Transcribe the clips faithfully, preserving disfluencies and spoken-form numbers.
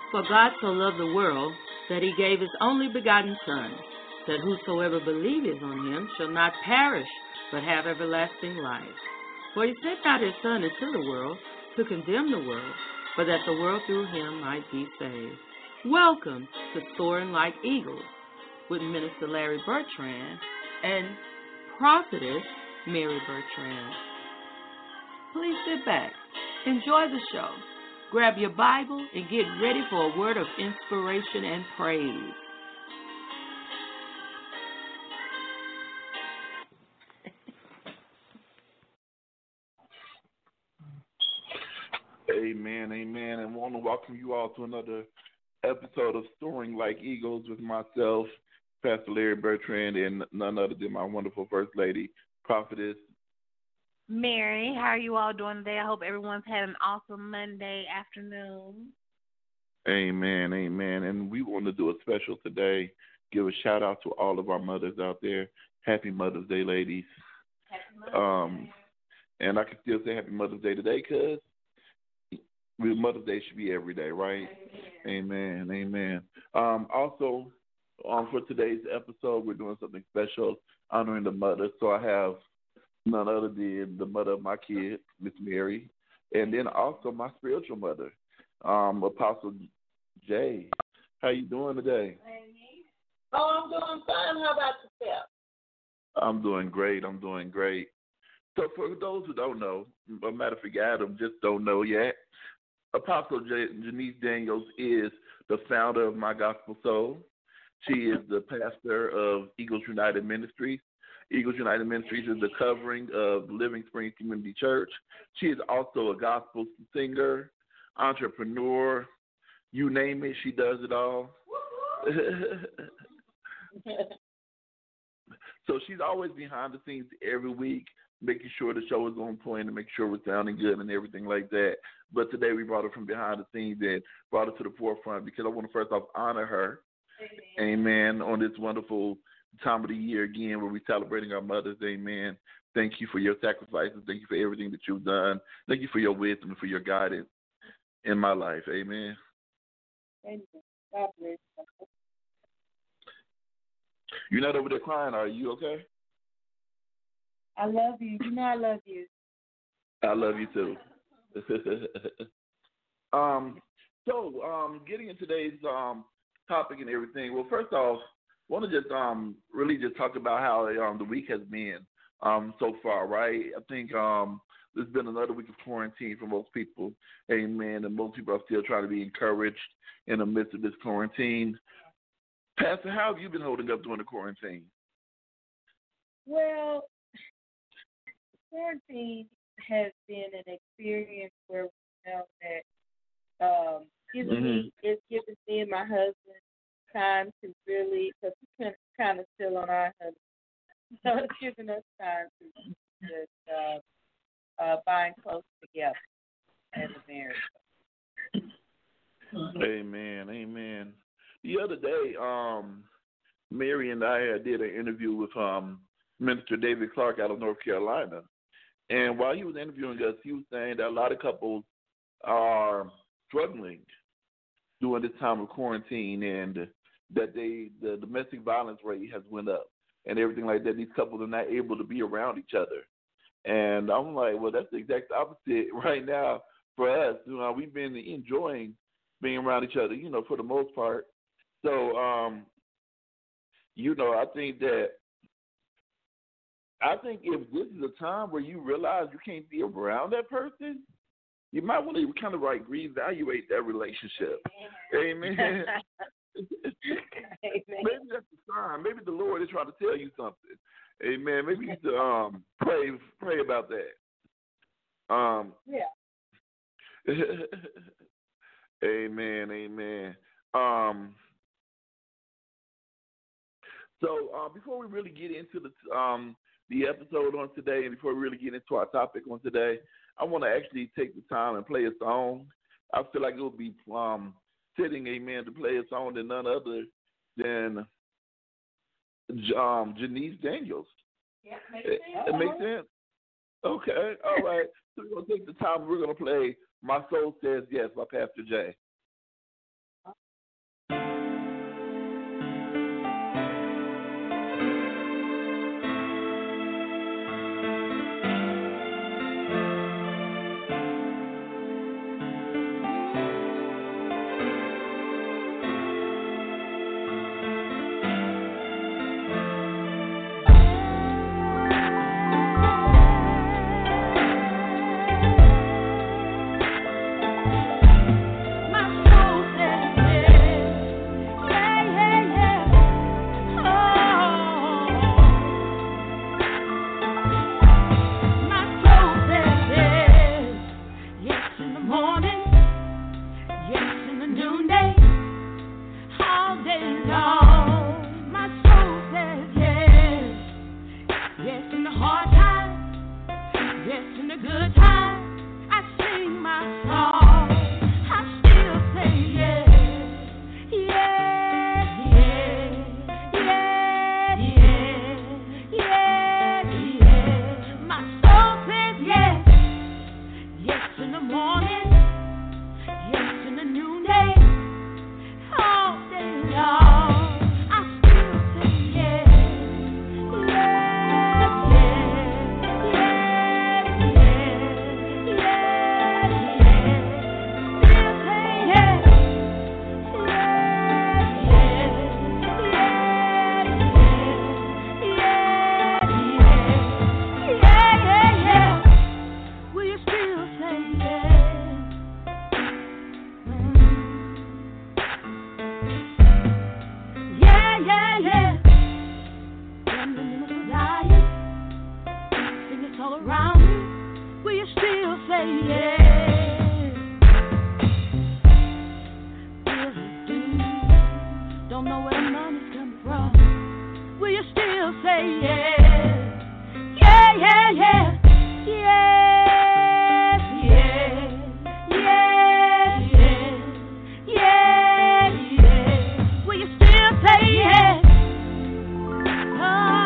For God so loved the world that he gave his only begotten Son, that whosoever believeth on him shall not perish, but have everlasting life. For he sent not his Son into the world to condemn the world, but that the world through him might be saved. Welcome to Soaring Like Eagles with Minister Larry Bertrand and Prophetess Mary Bertrand. Please sit back, enjoy the show, grab your Bible, and get ready for a word of inspiration and praise. Amen, amen, and want to welcome you all to another episode of Soaring Like Eagles with myself, Pastor Larry Bertrand, and none other than my wonderful First Lady, Prophetess Mary. How are you all doing today? I hope everyone's had an awesome Monday afternoon. Amen, amen, and we want to do a special today, give a shout out to all of our mothers out there. Happy Mother's Day, ladies. Happy Mother's um, Day. And I can still say Happy Mother's Day today because Mother's Day should be every day, right? Amen, amen. Um, also, um, for today's episode, we're doing something special, honoring the mother. So I have none other than the mother of my kids, Miss Mary, and then also my spiritual mother, um, Apostle Jay. How you doing today? Oh, I'm doing fine. How about yourself? I'm doing great. I'm doing great. So for those who don't know, or matter of fact, Adam just don't know yet, Apostle J- Janice Daniels is the founder of My Gospel Soul. She is the pastor of Eagles United Ministries. Eagles United Ministries is the covering of Living Springs Community Church. She is also a gospel singer, entrepreneur, you name it, she does it all. So she's always behind the scenes every week, making sure the show is on point and make sure we're sounding good and everything like that. But today we brought her from behind the scenes and brought her to the forefront because I want to first off honor her, amen, amen on this wonderful time of the year again where we're celebrating our mothers, amen. Thank you for your sacrifices. Thank you for everything that you've done. Thank you for your wisdom and for your guidance in my life, amen. Thank you. God bless you. You're not over there crying, are you okay? I love you. You know I love you. I love you too. um, so, um, getting into today's um topic and everything. Well, first off, I want to just um really just talk about how um the week has been um so far, right? I think um there's been another week of quarantine for most people, amen, and most people are still trying to be encouraged in the midst of this quarantine. Pastor, how have you been holding up during the quarantine? Well, quarantine has been an experience where we know that um, given mm-hmm. me, it's given me and my husband time to really, because we're kind of still on our honeymoon, so it's given us time to just uh, uh, bind close together as a marriage. Amen, amen. The other day, um, Mary and I did an interview with um, Minister David Clark out of North Carolina. And while he was interviewing us, he was saying that a lot of couples are struggling during this time of quarantine and that they the domestic violence rate has went up and everything like that. These couples are not able to be around each other. And I'm like, well, that's the exact opposite right now for us. You know, we've been enjoying being around each other, you know, for the most part. So, um, you know, I think that I think if this is a time where you realize you can't be around that person, you might want to kind of like reevaluate that relationship. Amen. Maybe that's the sign. Maybe the Lord is trying to tell you something. Amen. Maybe you need to um, pray pray about that. Um, yeah. Amen. Amen. Um, so uh, before we really get into the um, the episode on today, and before we really get into our topic on today, I want to actually take the time and play a song. I feel like it would be um, fitting, amen, to play a song than none other than um, Janice Daniels. Yeah, makes sense. It, it makes sense? Okay, all right. So we're going to take the time and we're going to play My Soul Says Yes by Pastor Jay. in the good times, I sing my song. I still say yes, yes, yes, yes, yes, yes, yes. My soul says yes, yes in the morning, yes in the noonday, all day long. I still say yes, yes, yes, yes, yes, yes. Still say yes, yes, yes, yes, yes, yes, yeah, yeah, yeah. Will you still say yes? Mm. Yeah, yeah, yeah. When the little dying, sing it's all around you. Will you still say yes? Bills are due, don't know where the money's coming from. Will you still say yes? Yeah, yeah, yeah. Yes, yes, yes, yes, yes, yes. Will you still say yes? Oh,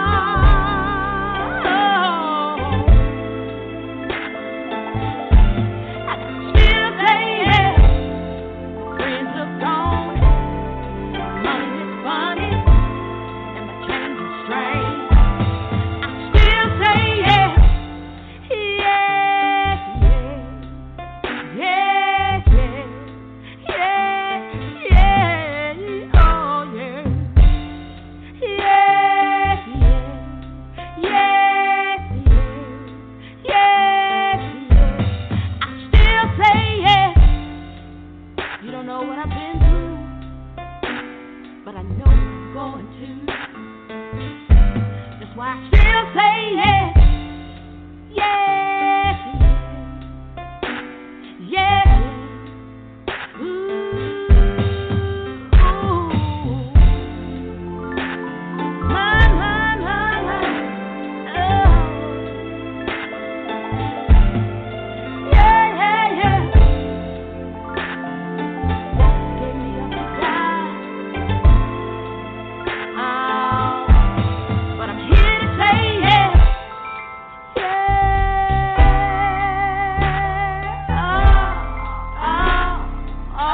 I can still say yes. Friends are gone, money is funny, and my change is strange. I still say yes, yes, yes, yes, yes, yes, yes, oh yeah. Yes, yes, yes, yes, yes, I still say yes. You don't know what I've been through, but I know what I'm going to. That's why I still say yes. Yes, yes, yes. Ooh, ooh. My, my, my, my. Oh. Yeah, yeah, yeah. Gave me up to die. Oh. But I'm here to say yes. Yeah. Oh, oh, oh,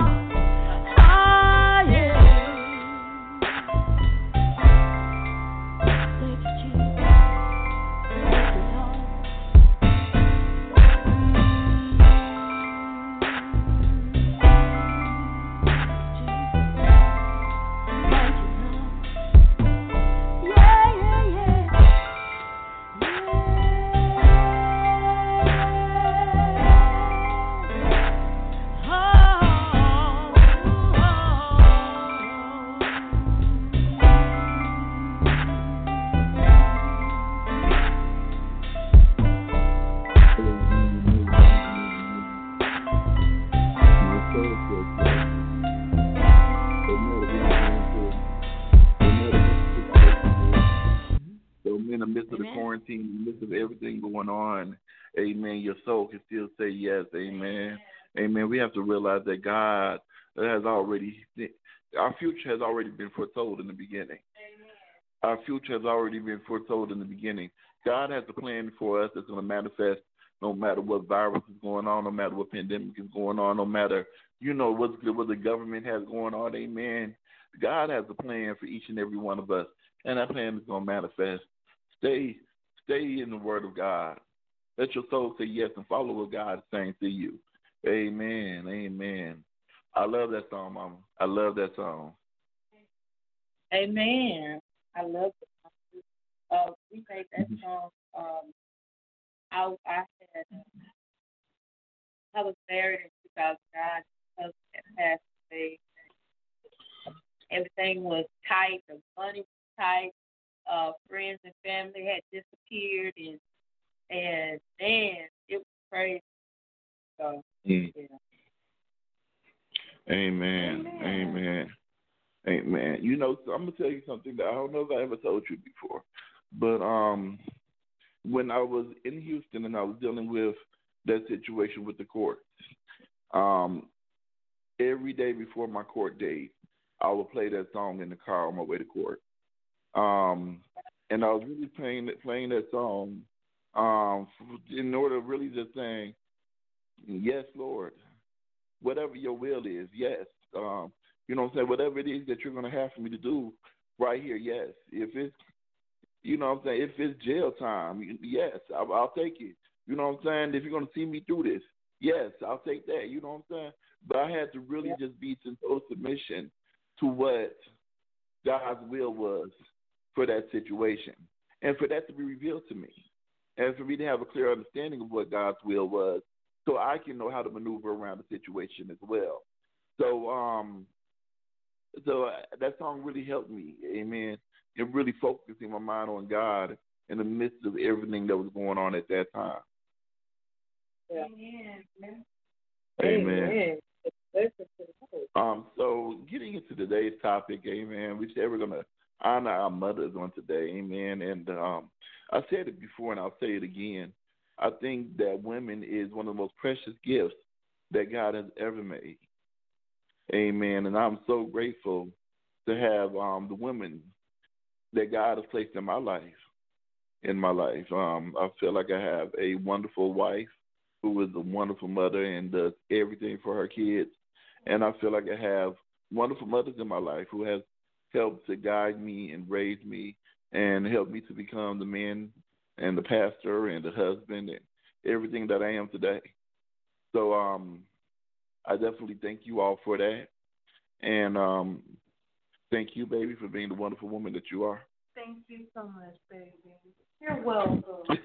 oh, yeah. Thank you, Jesus. Thank you, Lord. Thank you, Lord. Yeah, yeah, yeah. Yeah. So in the midst of the Amen. quarantine, in the midst of everything going on, amen, your soul can still say yes, amen. Amen. We have to realize that God has already, our future has already been foretold in the beginning. Our future has already been foretold in the beginning. God has a plan for us that's going to manifest no matter what virus is going on, no matter what pandemic is going on, no matter, you know, what, what the government has going on, amen. God has a plan for each and every one of us, and that plan is going to manifest. Stay, stay in the Word of God. Let your soul say yes and follow what God is saying to you. Amen, amen. I love that song, Mama. I love that song. Amen. I love it. Uh, we made that song. Um, I, I had, uh, I was married in two thousand nine. My husband had passed away. Everything was tight. The money was tight. Uh, friends and family had disappeared, and and man, it was crazy. So, Mm. yeah. Amen. Amen. Amen. Amen. You know, so I'm gonna tell you something that I don't know if I ever told you before, but um, when I was in Houston and I was dealing with that situation with the court, um, every day before my court date, I would play that song in the car on my way to court. Um, and I was really playing playing that song um, in order to really just saying, yes, Lord, whatever your will is, yes. Um, you know what I'm saying? Whatever it is that you're going to have for me to do right here, yes. If it's, you know what I'm saying, if it's jail time, yes, I'll, I'll take it. You know what I'm saying? If you're going to see me through this, yes, I'll take that. You know what I'm saying? But I had to really just be in total submission to what God's will was for that situation, and for that to be revealed to me, and for me to have a clear understanding of what God's will was, so I can know how to maneuver around the situation as well. So, um, so uh, that song really helped me, amen, in really focusing my mind on God in the midst of everything that was going on at that time. Yeah. Amen. Amen. Um, so getting into today's topic, amen, we said we're going to honor our mothers on today, amen. And um, I said it before and I'll say it again. I think that women is one of the most precious gifts that God has ever made, amen. And I'm so grateful to have um, the women that God has placed in my life, in my life. Um, I feel like I have a wonderful wife who is a wonderful mother and does everything for her kids. And I feel like I have wonderful mothers in my life who has helped to guide me and raise me and help me to become the man and the pastor and the husband and everything that I am today. So um, I definitely thank you all for that. And um, thank you, baby, for being the wonderful woman that you are. Thank you so much, baby. You're welcome.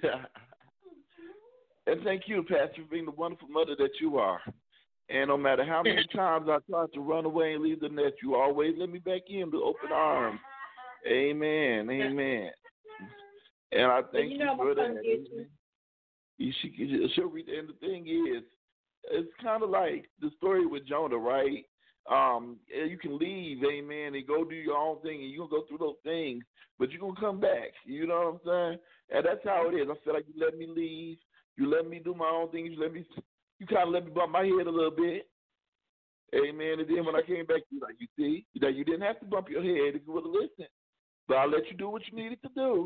And thank you, Pastor, for being the wonderful mother that you are. And no matter how many times I tried to run away and leave the nest, you always let me back in with open arms. Amen. Amen. And I thank you, you, know for that. you. You, she, she'll read, and the thing is, it's kind of like the story with Jonah, right? Um, you can leave, amen, and go do your own thing, and you're going to go through those things, but you're going to come back. You know what I'm saying? And that's how it is. I feel like you let me leave. You let me do my own thing. You let me, you kind of let me bump my head a little bit. Amen. And then when I came back, you like, you see, that you didn't have to bump your head if you would have listened. But I let you do what you needed to do.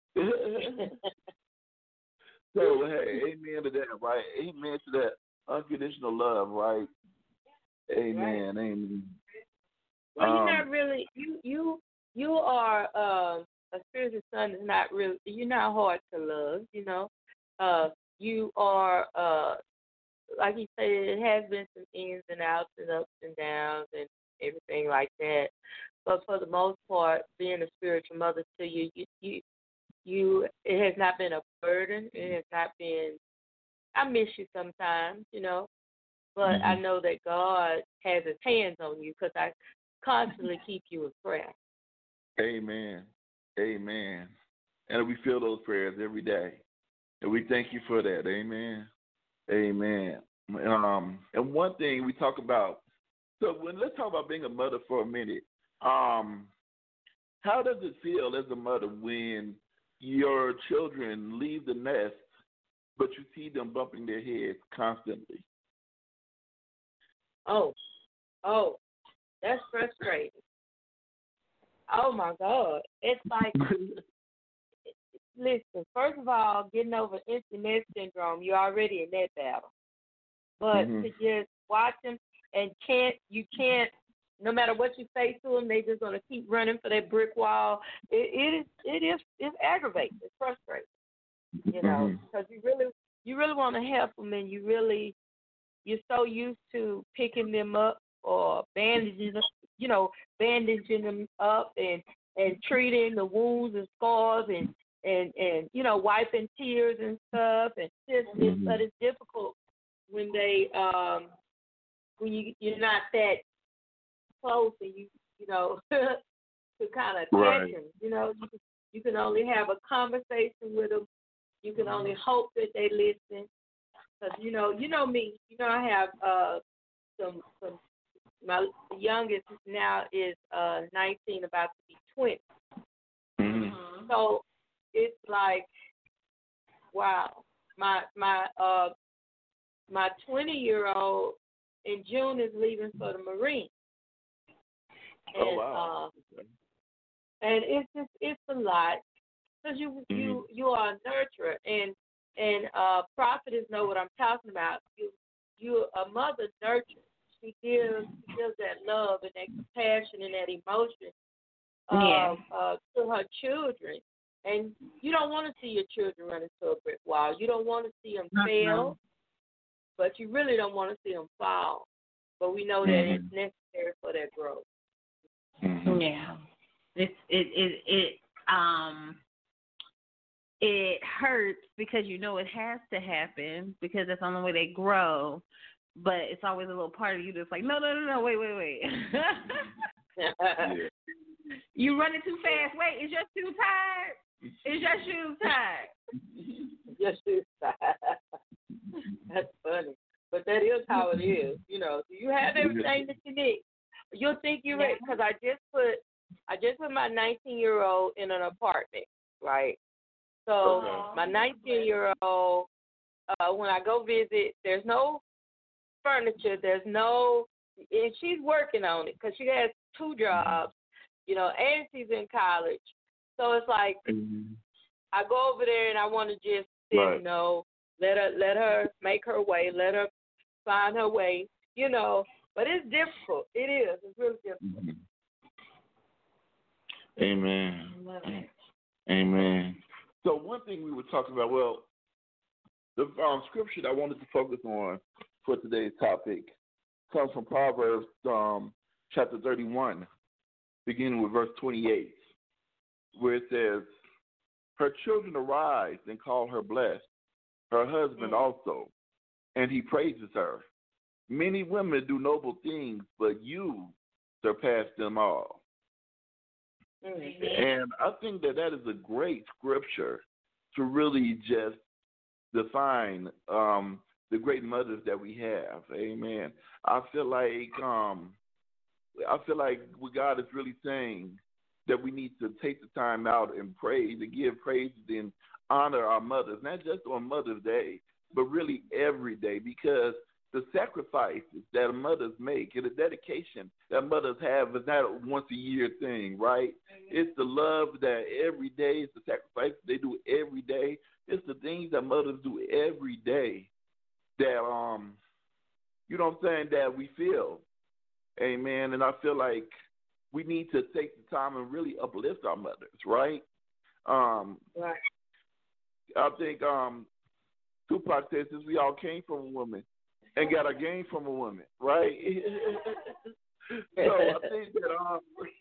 So, hey, amen to that, right? Amen to that unconditional love, right? Amen, right. Amen. Well, you're um, not really, you, you, you are, uh, a spiritual son is not really, you're not hard to love, you know. Uh, you are, uh, like you said, it has been some ins and outs and ups and downs and everything like that. But for the most part, being a spiritual mother to you, you, you, you it has not been a burden. It has not been, I miss you sometimes, you know. But mm-hmm. I know that God has his hands on you because I constantly keep you in prayer. Amen. Amen. And we feel those prayers every day. And we thank you for that. Amen. Amen. Um, and one thing we talk about, so when let's talk about being a mother for a minute. Um, how does it feel as a mother when your children leave the nest, but you see them bumping their heads constantly? Oh, oh, that's frustrating. Oh, my God. It's like, listen, first of all, getting over empty nest syndrome, you're already in that battle. But mm-hmm. to just watch them and can't, you can't, no matter what you say to them, they're just going to keep running for that brick wall. It, it is, it is, it's aggravating. It's frustrating, you know, because mm-hmm. you really, you really want to help them, and you really, you're so used to picking them up or bandaging them, you know, bandaging them up and, and treating the wounds and scars and, and, and you know, wiping tears and stuff. And just, mm-hmm. it's, but it's difficult when they, um, when you, you're not that close and you, you know, to kind of right. catch them. You know, you can, you can only have a conversation with them. You can only hope that they listen. Because, you know, you know me. You know, I have uh, some, some, my youngest now is uh, nineteen, about to be twenty. Mm-hmm. So it's like wow. My my uh my twenty year old in June is leaving for the Marines. And, oh wow. Um, and it's just it's a lot because you mm-hmm. you you are a nurturer and and uh prophetess know what I'm talking about. You you a mother nurtures. She gives she gives that love and that compassion and that emotion uh, yeah. uh, to her children. And you don't want to see your children run into a brick wall. You don't want to see them uh-huh. fail, but you really don't want to see them fall. But we know that mm-hmm. it's necessary for their growth. Mm-hmm. Yeah, it's it it it um it hurts because you know it has to happen because that's the only way they grow. But it's always a little part of you that's like, no, no, no, no, wait, wait, wait. yeah. You running too fast. Wait, is your shoe tired? Is your shoe tired? Your shoe tired. That's funny. But that is how it is. You know, do you have everything that you need? You'll think you're ready because I just put I just put my nineteen year old in an apartment, right? So okay. my nineteen year old, uh, when I go visit, there's no furniture, there's no, and she's working on it because she has two jobs, you know, and she's in college. So it's like mm-hmm. I go over there and I want to just sit, right. you know, let her let her make her way, let her find her way, you know. But it's difficult. It is. It's really difficult. Mm-hmm. Amen. Amen. So one thing we were talking about, well, the um, scripture that I wanted to focus on for today's topic comes from Proverbs um, chapter thirty-one, beginning with verse twenty-eight, where it says, her children arise and call her blessed, her husband mm-hmm. also, and he praises her. Many women do noble things, but you surpass them all. Mm-hmm. And I think that that is a great scripture to really just define um, the great mothers that we have. Amen. I feel like um, I feel like what God is really saying that we need to take the time out and praise and give praise and honor our mothers, not just on Mother's Day, but really every day, because the sacrifices that mothers make and the dedication that mothers have is not a once a year thing, right? It's the love that every day, it's the sacrifices they do every day. It's the things that mothers do every day that, um, you know what I'm saying, that we feel. Amen. And I feel like we need to take the time and really uplift our mothers, right? Um, right. I think um, Tupac says this, we all came from a woman and got our game from a woman, right? So I think that, um,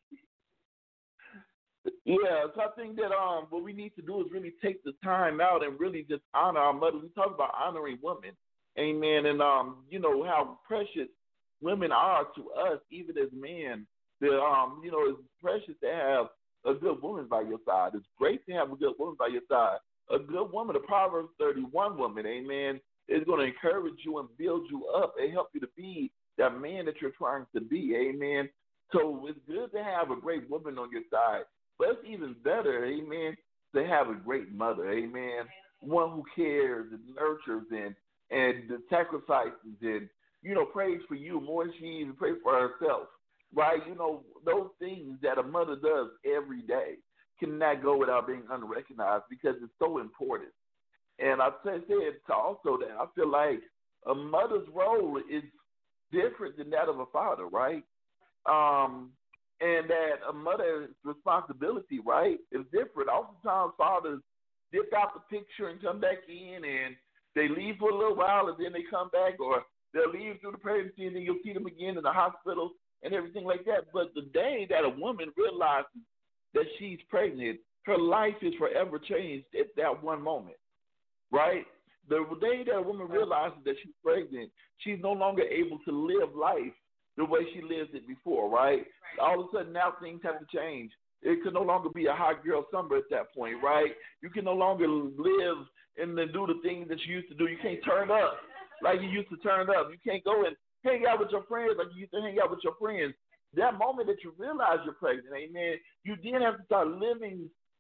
yeah, so I think that um, what we need to do is really take the time out and really just honor our mothers. We talk about honoring women, amen, and um, you know how precious women are to us, even as men. That um, you know, it's precious to have a good woman by your side. It's great to have a good woman by your side. A good woman, a Proverbs thirty-one woman, amen, is going to encourage you and build you up and help you to be that man that you're trying to be, amen. So it's good to have a great woman on your side, but it's even better, amen, to have a great mother, amen, one who cares and nurtures and, and sacrifices and, you know, prays for you more than she even prays for herself, right? You know, those things that a mother does every day cannot go without being unrecognized because it's so important. And I said also that I feel like a mother's role is different than that of a father, right? Um, and that a mother's responsibility, right, is different. Oftentimes fathers dip out the picture and come back in, and they leave for a little while and then they come back, or they'll leave through the pregnancy and then you'll see them again in the hospital and everything like that. But the day that a woman realizes that she's pregnant, her life is forever changed at that one moment, right? The day that a woman realizes that she's pregnant, she's no longer able to live life the way she lived it before, right? All of a sudden now things have to change. It can no longer be a hot girl summer at that point, right? You can no longer live and then do the things that you used to do. You can't turn up like you used to turn up. You can't go and hang out with your friends like you used to hang out with your friends. That moment that you realize you're pregnant, amen, you then have to start living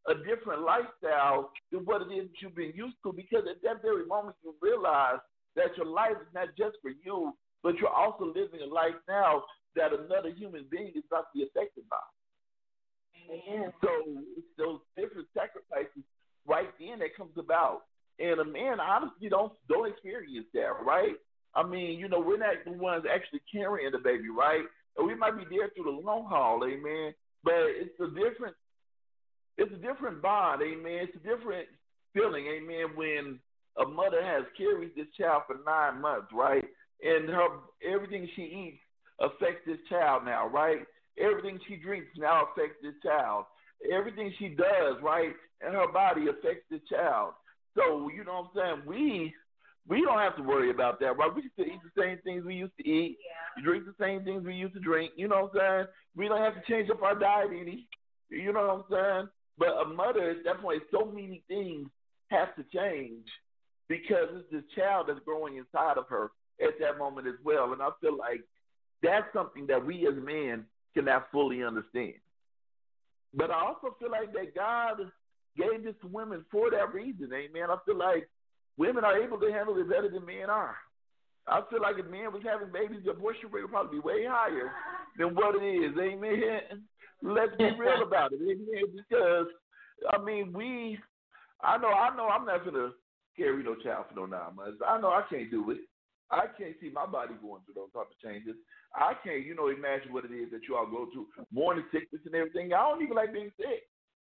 a different lifestyle than what it is that you've been used to, because at that very moment you realize that your life is not just for you, but you're also living a life now that another human being is about to be affected by. Amen. So it's those different sacrifices right then that comes about. And a man honestly don't don't experience that, right? I mean, you know, we're not the ones actually carrying the baby, right? And we might be there through the long haul, amen. But it's a different it's a different bond, amen. It's a different feeling, amen, when a mother has carried this child for nine months, right? And her everything she eats affects this child now, right? Everything she drinks now affects this child. Everything she does, right, in her body affects this child. So, you know what I'm saying? We we don't have to worry about that, right? We can still eat the same things we used to eat, yeah. drink the same things we used to drink. You know what I'm saying? We don't have to change up our diet any. You know what I'm saying? But a mother, at that point, so many things have to change because it's this child that's growing inside of her at that moment as well. And I feel like that's something that we as men cannot fully understand. But I also feel like that God gave this to women for that reason, amen. I feel like women are able to handle it better than men are. I feel like if men was having babies, the abortion rate would probably be way higher than what it is, amen. Let's be real about it, amen. Because, I mean, we, I know, I know I'm not going to carry no child for no nine months. I know I can't do it. I can't see my body going through those type of changes. I can't, you know, imagine what it is that you all go through, morning sickness and everything. I don't even like being sick.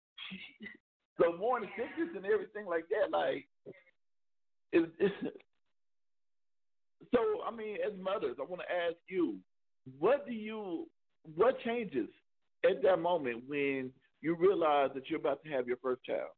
So morning sickness and everything like that, like, it's, it's, so, I mean, as mothers, I want to ask you, what do you, what changes at that moment when you realize that you're about to have your first child?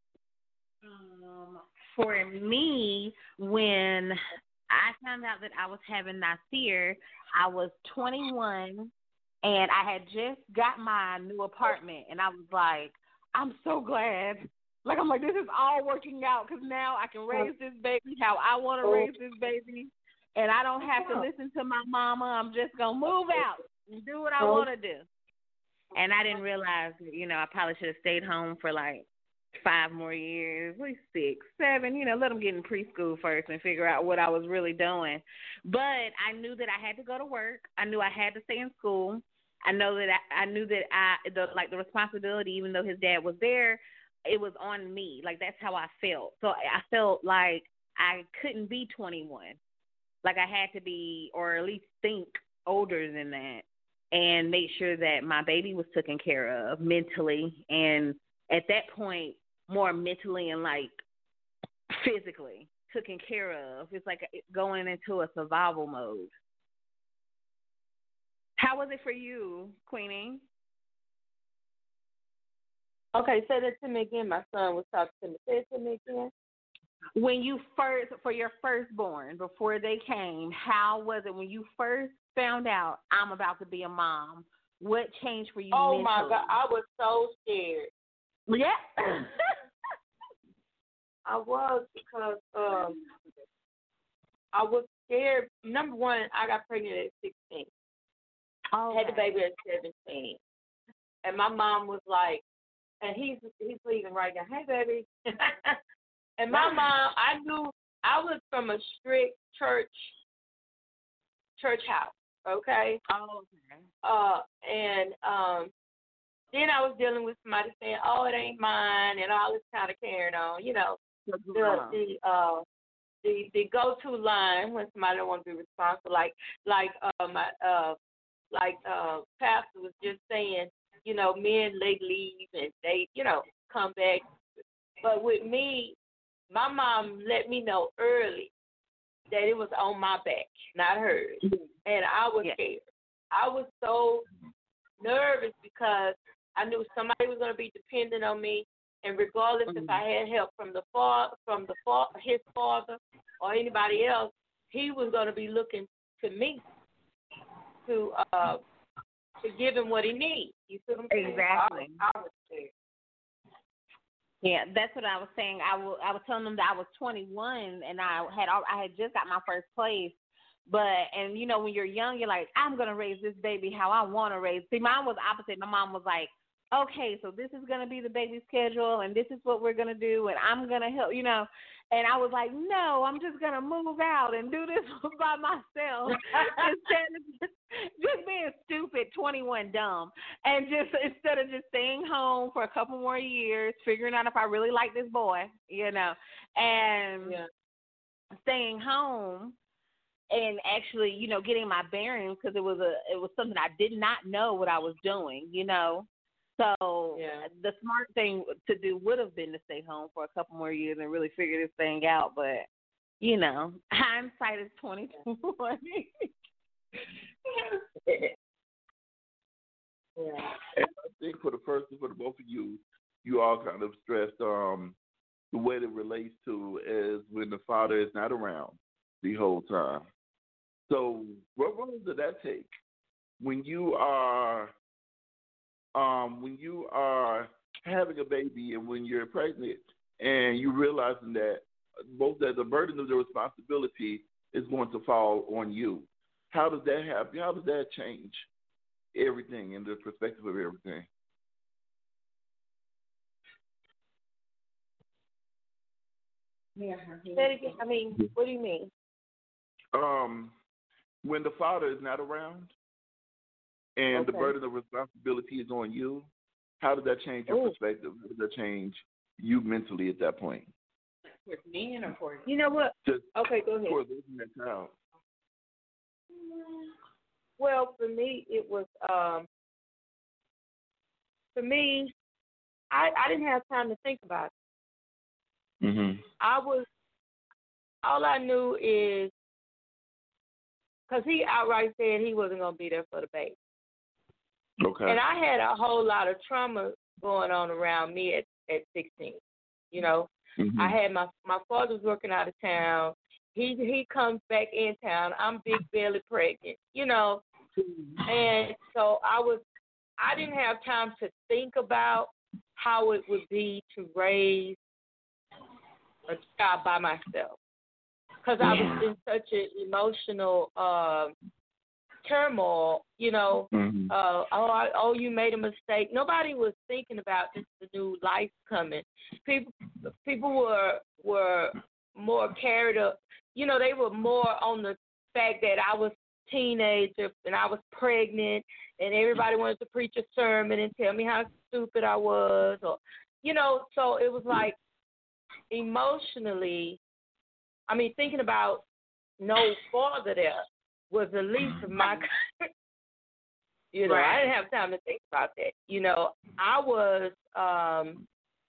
Um, for me, when I found out that I was having Nasir, I was twenty-one, and I had just got my new apartment, and I was like, I'm so glad. Like, I'm like, this is all working out because now I can raise this baby how I want to raise this baby, and I don't have to listen to my mama. I'm just going to move out and do what I want to do. And I didn't realize, you know, I probably should have stayed home for like five more years, at least six, seven, you know, let them get in preschool first and figure out what I was really doing. But I knew that I had to go to work. I knew I had to stay in school. I know that I, I knew that I, the, like the responsibility, even though his dad was there, it was on me. Like, that's how I felt. So I felt like I couldn't be twenty-one. Like, I had to be, or at least think older than that, and make sure that my baby was taken care of mentally, and at that point, more mentally and like physically taken care of. It's like going into a survival mode. How was it for you, Queenie? Okay, say that to me again. My son was talking to me. Say it to me again. When you first, for your firstborn, before they came, how was it when you first found out I'm about to be a mom? What changed for you Oh, mentally? my God. I was so scared. Yeah. I was because um, I was scared. Number one, I got pregnant at sixteen. Oh, had the baby at seventeen. And my mom was like, and he's he's leaving right now. Hey, baby. And my mom, I knew I was from a strict church church house, okay? Oh, okay. Uh, and um, then I was dealing with somebody saying, oh, it ain't mine, and all this kind of carrying on, you know. The the uh the the go to line when somebody don't want to be responsible, like like uh my uh like uh pastor was just saying, you know, men they leave and they, you know, come back. But with me, my mom let me know early that it was on my back, not hers. And I was yeah. scared. I was so nervous because I knew somebody was gonna be dependent on me. And regardless mm-hmm. if I had help from the fa- from the fa- his father or anybody else, he was going to be looking to me to uh, to give him what he needs. You see what I'm saying? Exactly. I, I was scared. Yeah, that's what I was saying. I, w- I was telling them that I was twenty-one and I had I had just got my first place. But, and you know, when you're young, you're like, I'm going to raise this baby how I want to raise. See, mine was opposite. My mom was like, okay, so this is going to be the baby schedule, and this is what we're going to do, and I'm going to help, you know. And I was like, no, I'm just going to move out and do this by myself instead of just, just being stupid, twenty-one dumb, and just instead of just staying home for a couple more years, figuring out if I really like this boy, you know, and Yeah. staying home and actually, you know, getting my bearings because it was a it was something I did not know what I was doing, you know. So Yeah. the smart thing to do would have been to stay home for a couple more years and really figure this thing out. But, you know, hindsight is twenty twenty. Yeah. And I think for the first, for the both of you, you all kind of stressed um, the way that relates to is when the father is not around the whole time. So what role does that take when you are um, when you are having a baby and when you're pregnant and you realizing that both that the burden of the responsibility is going to fall on you? How does that happen? How does that change everything and the perspective of everything? Yeah. Say it again. I mean, what do you mean? Um, when the father is not around and Okay. the burden of responsibility is on you, how does that change your Ooh. perspective? How does that change you mentally at that point? With men or for You know what? Just Okay, go ahead. for losing that child. Well, for me, it was, um, for me, I, I didn't have time to think about it. Mhm. I was, all I knew is, because he outright said he wasn't going to be there for the baby. Okay. And I had a whole lot of trauma going on around me at, at sixteen. You know, Mhm. I had my, my father was working out of town. He he comes back in town. I'm big belly pregnant, you know. And so I was, I didn't have time to think about how it would be to raise a child by myself. Because I was in such an emotional um, turmoil, you know. Mhm. Uh, oh, I, oh, you made a mistake. Nobody was thinking about this, the new life coming. People, people were were more carried up. You know, they were more on the fact that I was a teenager and I was pregnant, and everybody wanted to preach a sermon and tell me how stupid I was, or, you know. So it was like emotionally. I mean, thinking about no father there was the least of my. You know, Right. I didn't have time to think about that. You know, I was, um,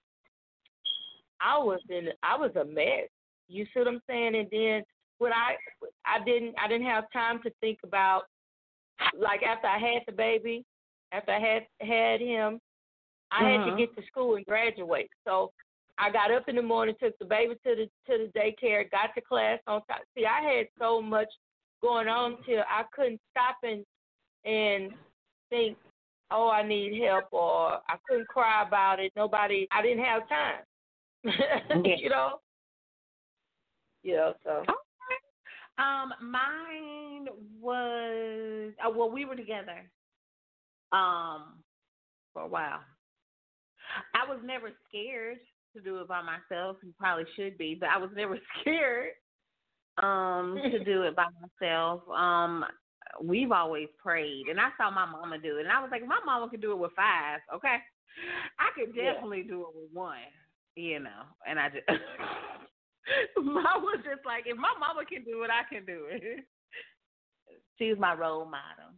I was in, I was a mess. You see what I'm saying? And then when I, I didn't, I didn't have time to think about, like after I had the baby, after I had had him, I had to Mhm. get to school and graduate. So I got up in the morning, took the baby to the to the daycare, got to class on time. See, I had so much going on till I couldn't stop and and think, oh, I need help, or I couldn't cry about it. Nobody, I didn't have time. You know? Yeah, so. Um, mine was uh, well, we were together um for a while. I was never scared to do it by myself. You probably should be, but I was never scared um to do it by myself. Um, we've always prayed, and I saw my mama do it, and I was like, if my mama could do it with five, okay, I could definitely do it with one, you know. And I just, I was just like, if my mama can do it, I can do it. She's my role model.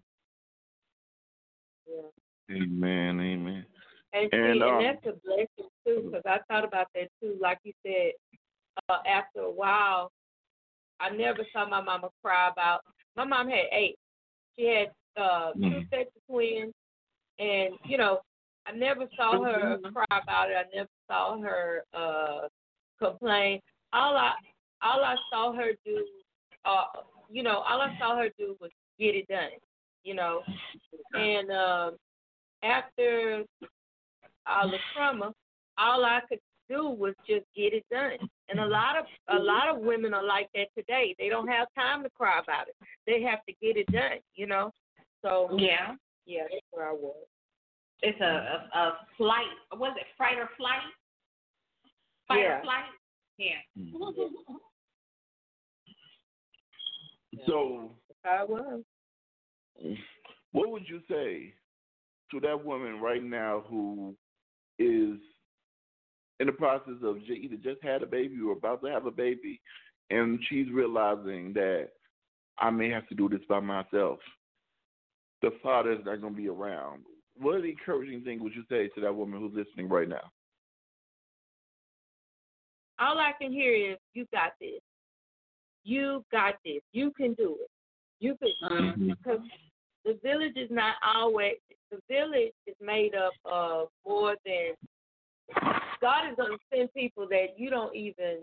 Yeah. Amen. Amen. And, And, see, um, and that's a blessing, too, because I thought about that, too. Like you said, uh, after a while, I never saw my mama cry about, my mom had eight. She had uh, two Mhm. sets of twins, and, you know, I never saw her cry about it. I never saw her uh, complain. All I all I saw her do, uh, you know, all I saw her do was get it done, you know. And um, after all the trauma, all I could do was just get it done. And a lot of a lot of women are like that today. They don't have time to cry about it. They have to get it done, you know. So Yeah. yeah, that's where I was. It's a, a, a flight. Was it fight or flight? Fight Yeah. or flight? Yeah. Mm-hmm. So, I was. what would you say to that woman right now who is in the process of j- either just had a baby or about to have a baby, and she's realizing that I may have to do this by myself? The father's not going to be around. What encouraging thing would you say to that woman who's listening right now? All I can hear is, you got this. You got this. You can do it. You can. Because the village is not always, the village is made up of more than, God is going to send people that you don't even,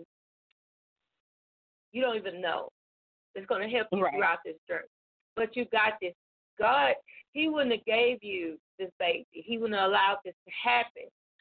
you don't even know. It's going to help you Right. throughout this journey. But you got this. God, He wouldn't have gave you this baby. He wouldn't have allowed this to happen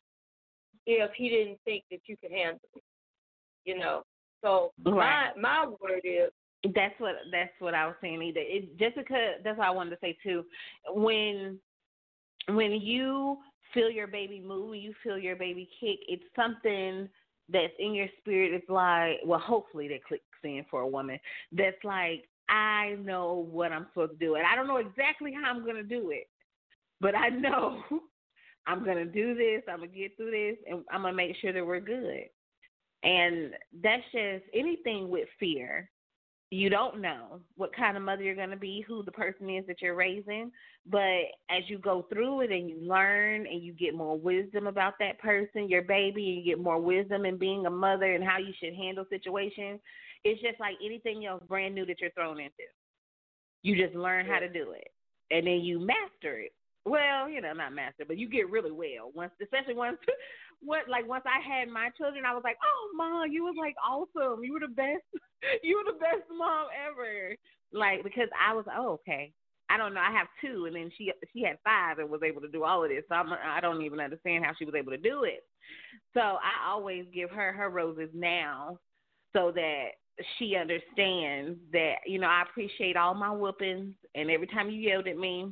if He didn't think that you could handle it. You know. So Right. my my word is, That's what that's what I was saying. Either it just because that's what I wanted to say too. When when you feel your baby move, when you feel your baby kick, it's something that's in your spirit. It's like, well, hopefully that clicks in for a woman. That's like, I know what I'm supposed to do, and I don't know exactly how I'm going to do it, but I know I'm going to do this. I'm going to get through this, and I'm going to make sure that we're good. And that's just anything with fear. You don't know what kind of mother you're going to be, who the person is that you're raising. But as you go through it and you learn and you get more wisdom about that person, your baby, and you get more wisdom in being a mother and how you should handle situations, it's just like anything else brand new that you're thrown into. You just learn how to do it. And then you master it. Well, you know, not master, but you get really well. Once, especially once, what like once I had my children, I was like, oh, Mom, you was like awesome. You were the best. You were the best mom ever. Like, because I was, oh, okay. I don't know. I have two, and then she she had five and was able to do all of this. So I'm, I don't even understand how she was able to do it. So I always give her her roses now, so that she understands that, you know, I appreciate all my whoopings and every time you yelled at me.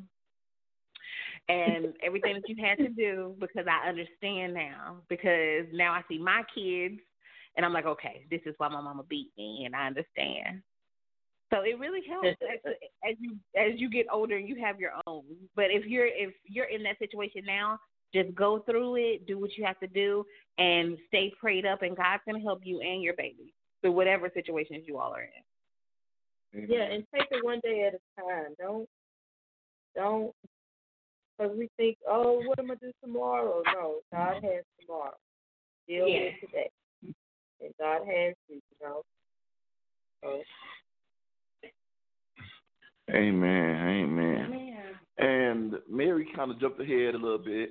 And everything that you had to do, because I understand now. Because now I see my kids, and I'm like, okay, this is why my mama beat me, and I understand. So it really helps as, as you as you get older and you have your own. But if you're if you're in that situation now, just go through it, do what you have to do, and stay prayed up, and God's gonna help you and your baby through whatever situations you all are in. yeah, and take it one day at a time. Don't don't. Because we think, oh, what am I going to do tomorrow? No, God has tomorrow. Deal Yeah. with today. And God has you, you know. So. Amen. Amen. Amen. And Mary kind of jumped ahead a little bit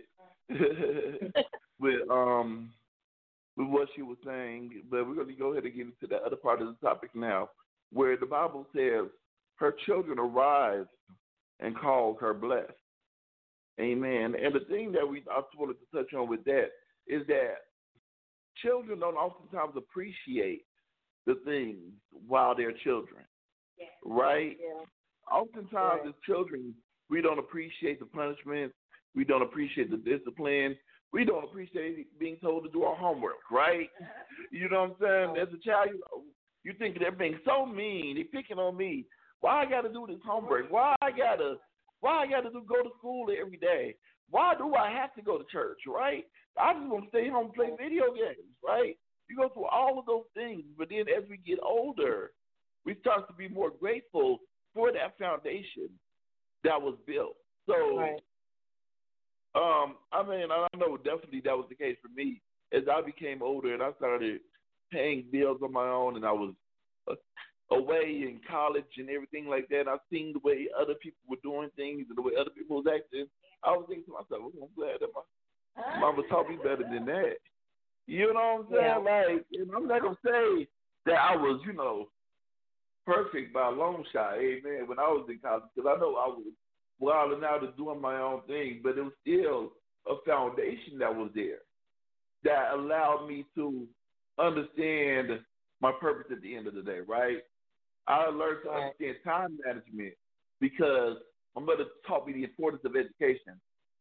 with um with what she was saying, but we're going to go ahead and get into the other part of the topic now, where the Bible says her children arrived and called her blessed. Amen. And the thing that we I just wanted to touch on with that is that children don't oftentimes appreciate the things while they're children, Yeah. right? Yeah. Oftentimes Right. as children, we don't appreciate the punishment. We don't appreciate the discipline. We don't appreciate being told to do our homework, right? You know what I'm saying? As a child, you, know, you think they're being so mean. They're picking on me. Why I got to do this homework? Why I got to Why I got to do go to school every day? Why do I have to go to church, right? I just want to stay home and play video games, right? You go through all of those things, but then as we get older, we start to be more grateful for that foundation that was built. So, Right. um, I mean, I know definitely that was the case for me. As I became older and I started paying bills on my own, and I was uh, away in college and everything like that, I seen the way other people were doing things and the way other people was acting. I was thinking to myself, well, I'm glad that my mama taught me better than that. You know what I'm saying? Yeah. Like, and I'm not gonna say that I was, you know, perfect by a long shot, amen, when I was in college, because I know I was wilding out and doing my own thing, but it was still a foundation that was there that allowed me to understand my purpose at the end of the day, right? I learned to understand time management because my mother taught me the importance of education.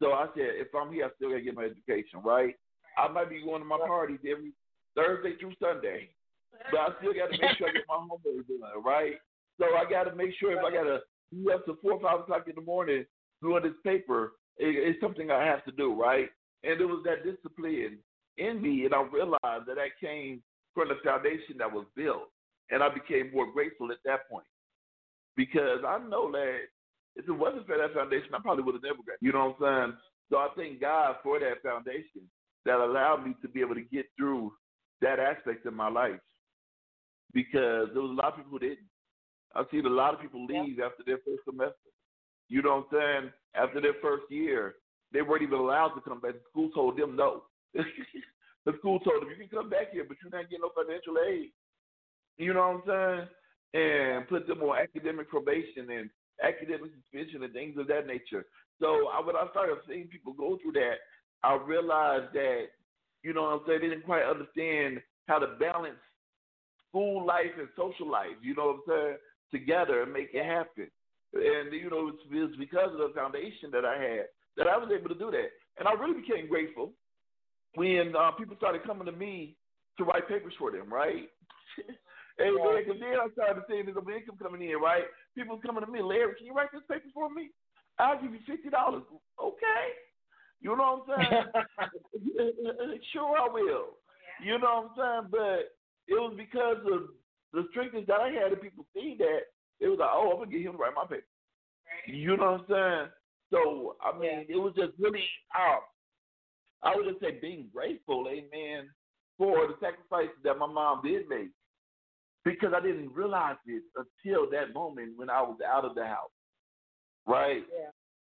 So I said, if I'm here, I still got to get my education, right? I might be going to my parties every Thursday through Sunday, but I still got to make sure I get my homework done, right? So I got to make sure if I got to be up to four or five o'clock in the morning doing this paper, it, it's something I have to do, right? And it was that discipline in me, and I realized that that came from the foundation that was built, and I became more grateful at that point because I know that if it wasn't for that foundation, I probably would have never got, you know what I'm saying? So I thank God for that foundation that allowed me to be able to get through that aspect of my life because there was a lot of people who didn't. I've seen a lot of people leave yeah. after their first semester. You know what I'm saying? After their first year, they weren't even allowed to come back. The school told them no. The school told them, you can come back here, but you're not getting no financial aid. You know what I'm saying? And put them on academic probation and academic suspension and things of that nature. So I, when I started seeing people go through that, I realized that, you know what I'm saying, they didn't quite understand how to balance school life and social life, you know what I'm saying, together and make it happen. And, you know, it's, it's because of the foundation that I had that I was able to do that. And I really became grateful when uh, people started coming to me to write papers for them, right? And yeah. then, then I started seeing there's an income coming in, right? People coming to me, Larry, can you write this paper for me? I'll give you fifty dollars. Okay. You know what I'm saying? Sure I will. You know what I'm saying? But it was because of the strictness that I had and people see that, it was like, oh, I'm going to get him to write my paper. You know what I'm saying? So, I mean, yeah. it was just really, uh, I would just say being grateful, amen, for the sacrifices that my mom did make. Because I didn't realize it until that moment when I was out of the house. Right? Yeah.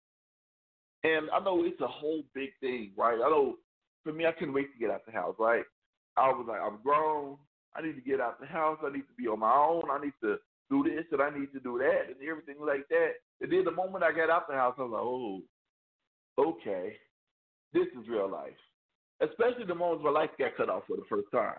And I know it's a whole big thing, right? I know for me, I couldn't wait to get out the house, right? I was like, I'm grown. I need to get out the house. I need to be on my own. I need to do this and I need to do that and everything like that. And then the moment I got out the house, I was like, oh, okay, this is real life. Especially the moments my life got cut off for the first time.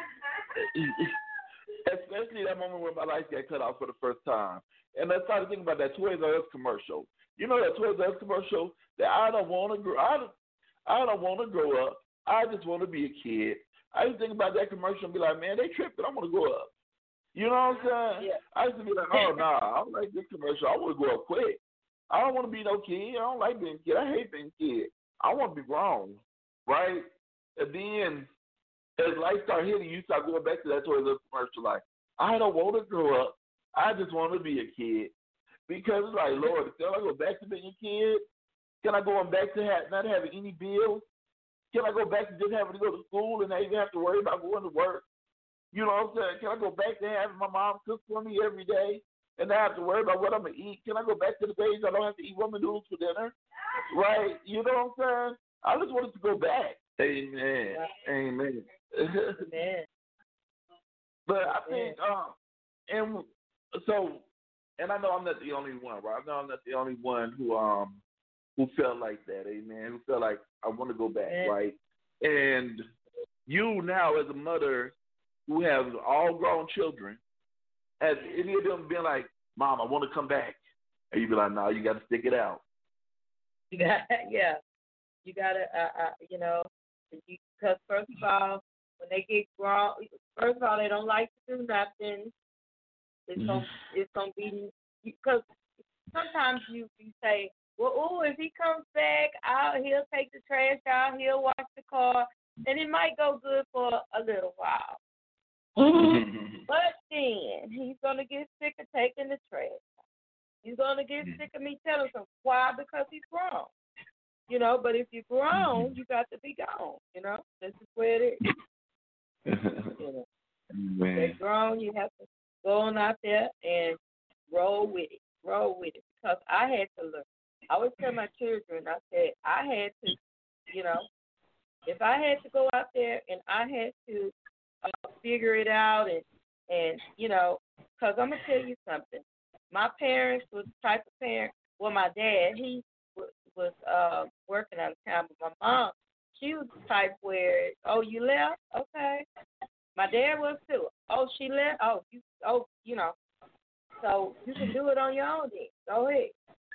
Especially that moment when my life got cut off for the first time. And I started thinking about that Toys R Us commercial. You know that Toys R Us commercial that I don't want to grow. I don't, I don't want to grow up. I just want to be a kid. I used to think about that commercial and be like, man, they tripping. I want to grow up. You know what I'm saying? Yeah. I used to be like, oh, nah, I don't like this commercial. I want to grow up quick. I don't want to be no kid. I don't like being a kid. I hate being a kid. I want to be grown, right? And then as life started hitting, you start going back to that Toys R Us commercial like, I don't want to grow up. I just want to be a kid. Because it's like, Lord, can I go back to being a kid? Can I go back to have, not having any bills? Can I go back to just having to go to school and not even have to worry about going to work? You know what I'm saying? Can I go back to having my mom cook for me every day and not have to worry about what I'm going to eat? Can I go back to the days I don't have to eat ramen noodles for dinner? Right? You know what I'm saying? I just wanted to go back. Amen. Amen. Amen. But I think, um, and so, and I know I'm not the only one, right? I know I'm not the only one who um who felt like that, amen. Who felt like I want to go back, amen. Right? And you now, as a mother who has all grown children, has any of them been like, Mom, I want to come back? And you be like, No, you got to stick it out. Yeah, yeah. You got to, uh, uh, you know, because first of all, when they get grown, first of all, they don't like to do nothing. It's mm-hmm. gonna, it's gonna be because sometimes you, you say, well, oh, if he comes back, I'll, he'll take the trash out, he'll wash the car, and it might go good for a little while. Mm-hmm. But then he's gonna get sick of taking the trash out. He's gonna get mm-hmm. sick of me telling him why, because he's grown. You know, but if you're grown, mm-hmm. you got to be gone. You know, this is where it is. You know, when you're grown, you have to go on out there and roll with it, roll with it. Because I had to learn. I always tell my children, I said, I had to, you know, if I had to go out there and I had to uh, figure it out and, and you know, because I'm going to tell you something. My parents was the type of parent, well, my dad, he w- was uh, working out of town, but my mom, she was the type where, oh, you left? Okay. My dad was too. Oh, she left? Oh, you, oh, you know. So you can do it on your own then. Go ahead.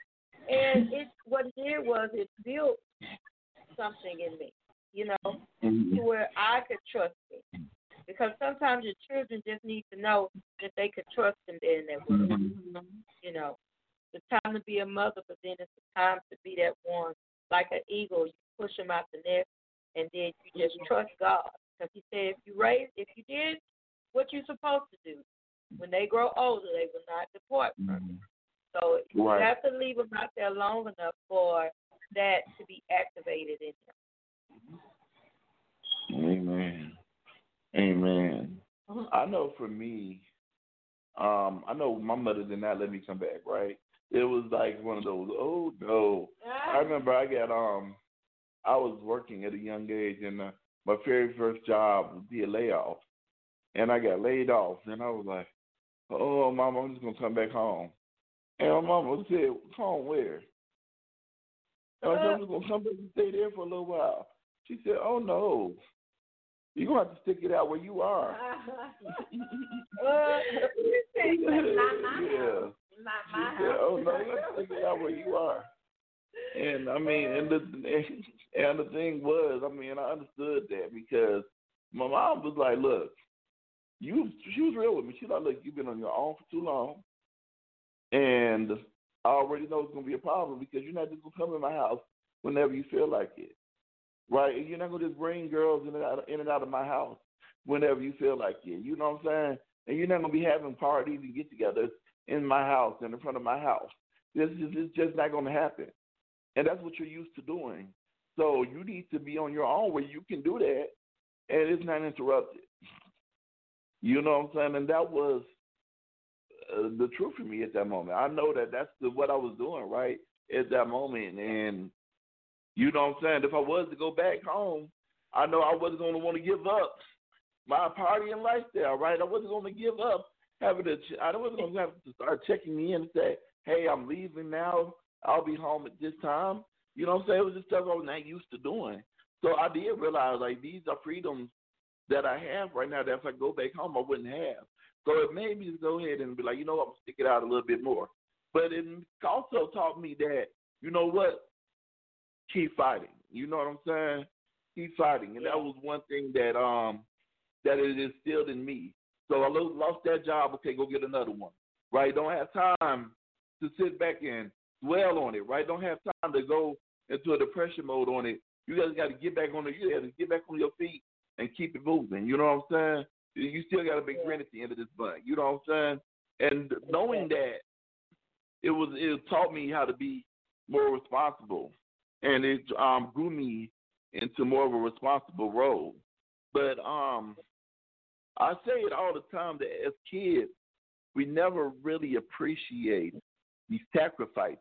And it what it did was it built something in me, you know, Mm-hmm. to where I could trust me. Because sometimes your children just need to know that they could trust them there in that world. Mm-hmm. You know, it's time to be a mother, but then it's the time to be that one, like an eagle. You push them out the nest, and then you just trust God. Because He said, if you raise, if you did what you're supposed to do, when they grow older, they will not depart from you. So you Right. have to leave them out there long enough for that to be activated in them. Amen. Amen. I know for me, um, I know my mother did not let me come back, right? It was like one of those, oh no. I remember I got um I was working at a young age, and uh, my very first job would be a layoff. And I got laid off, and I was like, oh, Mama, I'm just going to come back home. And my mama said, home where? And I said, I'm just going to come back and stay there for a little while. She said, oh, no. You're going to have to stick it out where you are. uh, not my yeah. house. Not my She said, house. oh, no, you have to stick it out where you are. And, I mean, and the, and the thing was, I mean, I understood that because my mom was like, look, you, she was real with me. She's like, look, you've been on your own for too long, and I already know it's going to be a problem because you're not just going to come in my house whenever you feel like it, right? And you're not going to just bring girls in and, out, in and out of my house whenever you feel like it. You know what I'm saying? And you're not going to be having parties and get-togethers in my house and in front of my house. This is it's just not going to happen. And that's what you're used to doing. So you need to be on your own where you can do that, and it's not interrupted. You know what I'm saying? And that was uh, the truth for me at that moment. I know that that's the, what I was doing, right, at that moment. And you know what I'm saying? If I was to go back home, I know I wasn't going to want to give up my partying lifestyle, right? I wasn't going to give up having to, I wasn't going to have to start checking me in and say, hey, I'm leaving now. I'll be home at this time. You know what I'm saying? It was just stuff I was not used to doing. So I did realize, like, these are freedoms that I have right now that if I go back home, I wouldn't have. So it made me just go ahead and be like, you know what, I'm going to stick it out a little bit more. But it also taught me that, you know what, keep fighting. You know what I'm saying? Keep fighting. And that was one thing that um that it instilled in me. So I lost that job, okay, go get another one, right? Don't have time to sit back and dwell on it, right? Don't have time to go into a depression mode on it. You guys got to get back on it. You got to get back on your feet and keep it moving. You know what I'm saying? You still got a big grin at the end of this bun. You know what I'm saying? And knowing that, it was it taught me how to be more responsible, and it um, grew me into more of a responsible role. But um, I say it all the time that as kids, we never really appreciate the sacrifices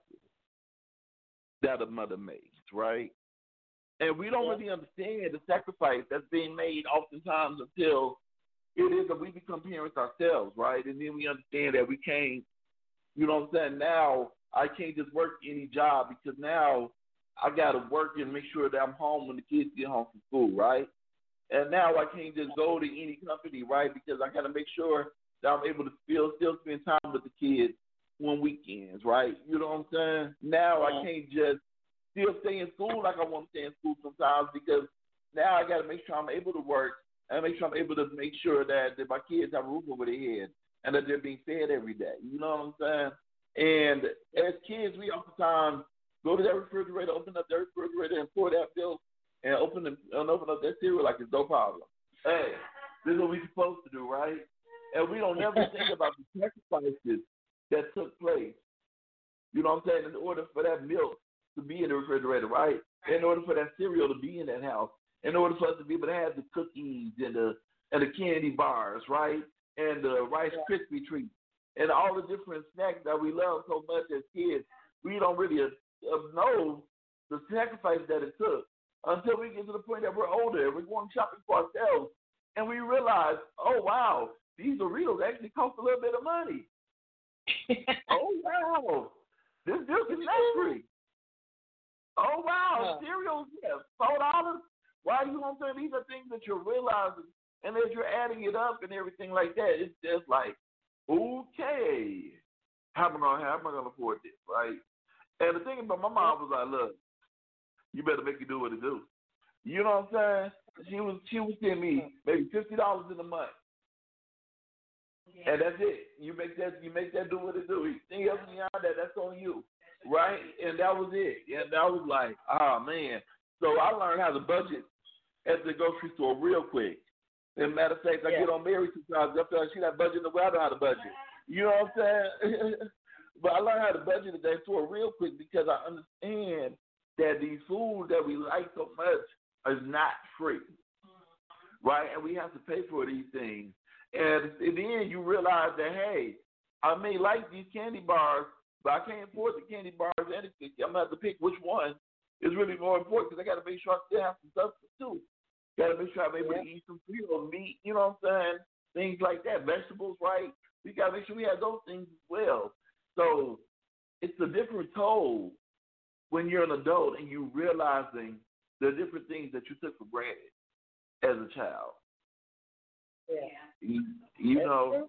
that a mother makes, right? And we don't really understand the sacrifice that's being made oftentimes until it is that we become parents ourselves, right? And then we understand that we can't, you know what I'm saying, now I can't just work any job because now I got to work and make sure that I'm home when the kids get home from school, right? And now I can't just go to any company, right, because I got to make sure that I'm able to still, still spend time with the kids on weekends, right? You know what I'm saying? Now I can't just still stay in school like I want to stay in school sometimes because now I got to make sure I'm able to work and make sure I'm able to make sure that, that my kids have a roof over their head and that they're being fed every day. You know what I'm saying? And as kids, we oftentimes go to that refrigerator, open up that refrigerator, and pour that milk and open the, and open up that cereal like it's no problem. Hey, this is what we're supposed to do, right? And we don't ever think about the sacrifices that took place. You know what I'm saying? In order for that milk to be in the refrigerator, right? In order for that cereal to be in that house, in order for us to be able to have the cookies and the and the candy bars, right? And the Rice Krispie treats and all the different snacks that we love so much as kids, we don't really uh, know the sacrifice that it took until we get to the point that we're older and we're going shopping for ourselves and we realize, oh, wow, these Doritos actually cost a little bit of money. Oh, wow, this milk is not free. Oh, wow, cereals, yeah, four dollars. Why you know what I'm saying? These are things that you're realizing, and as you're adding it up and everything like that, it's just like, okay, how am I gonna how am I gonna afford this, right? And the thing about my mom was like, look, you better make it do what it do. You know what I'm saying? She was she was sending me maybe fifty dollars in a month. And that's it. You make that you make that do what it do. Anything else beyond that, that's on you. Right? And that was it. And that was like, oh man. So I learned how to budget at the grocery store real quick. As a matter of fact, I yeah. get on Mary sometimes after she not budgeting the way I know how to budget. You know what I'm saying? But I learned how to budget at that store real quick because I understand that these foods that we like so much is not free. Right? And we have to pay for these things. And then you realize that, hey, I may like these candy bars, but I can't afford the candy bars. And I'm going to have to pick which one is really more important because I got to make sure I still have some substance too. Got to make sure I'm able yeah. to eat some real meat, you know what I'm saying? Things like that, vegetables, right? We got to make sure we have those things as well. So it's a different toll when you're an adult and you realizing the different things that you took for granted as a child. Yeah. You, you know,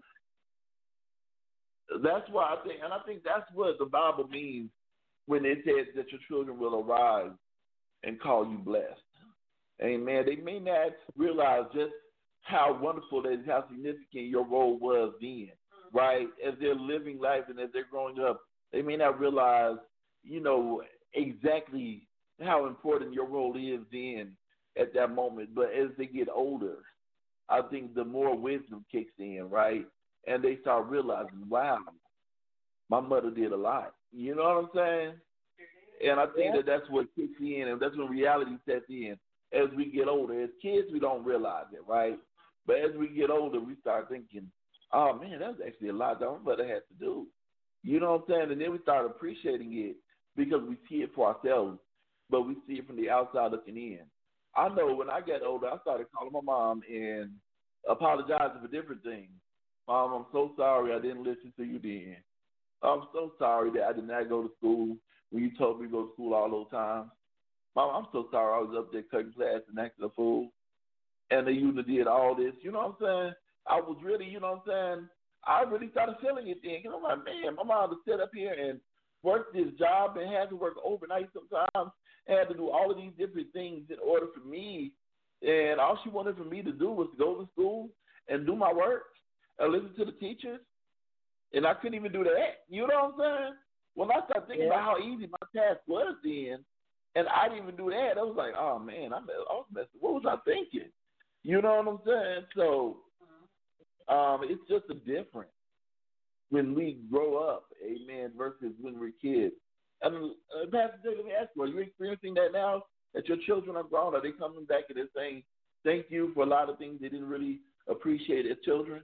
that's why I think, and I think that's what the Bible means when it says that your children will arise and call you blessed. Amen. They may not realize just how wonderful that is, how significant your role was then, right? As they're living life and as they're growing up, they may not realize, you know, exactly how important your role is then at that moment. But as they get older, I think the more wisdom kicks in, right? And they start realizing, wow, my mother did a lot. You know what I'm saying? And I think yeah. that that's what kicks in, and that's when reality sets in. As we get older, as kids, we don't realize it, right? But as we get older, we start thinking, oh, man, that's actually a lot that my mother had to do. You know what I'm saying? And then we start appreciating it because we see it for ourselves, but we see it from the outside looking in. I know when I got older, I started calling my mom and apologizing for different things. Mom, I'm so sorry I didn't listen to you then. I'm so sorry that I did not go to school when you told me to go to school all those times. Mom, I'm so sorry I was up there cutting class and acting a fool. And then you did all this. You know what I'm saying? I was really, you know what I'm saying? I really started feeling it then. Because I'm like, man, my mom had to sit up here and work this job and had to work overnight sometimes. Had to do all of these different things in order for me. And all she wanted for me to do was to go to school and do my work and listen to the teachers. And I couldn't even do that. You know what I'm saying? When I started thinking yeah. about how easy my task was then, and I didn't even do that, I was like, oh, man, I was messing. What was I thinking? You know what I'm saying? So um, it's just a difference when we grow up, amen, versus when we're kids. And uh, Pastor J, let me ask you, are you experiencing that now that your children are grown? Are they coming back and they're saying thank you for a lot of things they didn't really appreciate as children?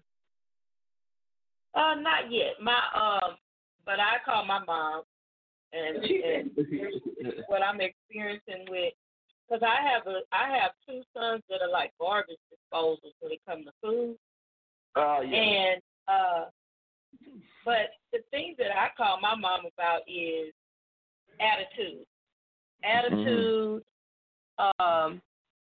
Uh, not yet. My um, but I call my mom, and, and what I'm experiencing with, because I have a I have two sons that are like garbage disposals when it comes to food. Oh uh, yeah. And uh, but the thing that I call my mom about is attitude, attitude, mm-hmm. um,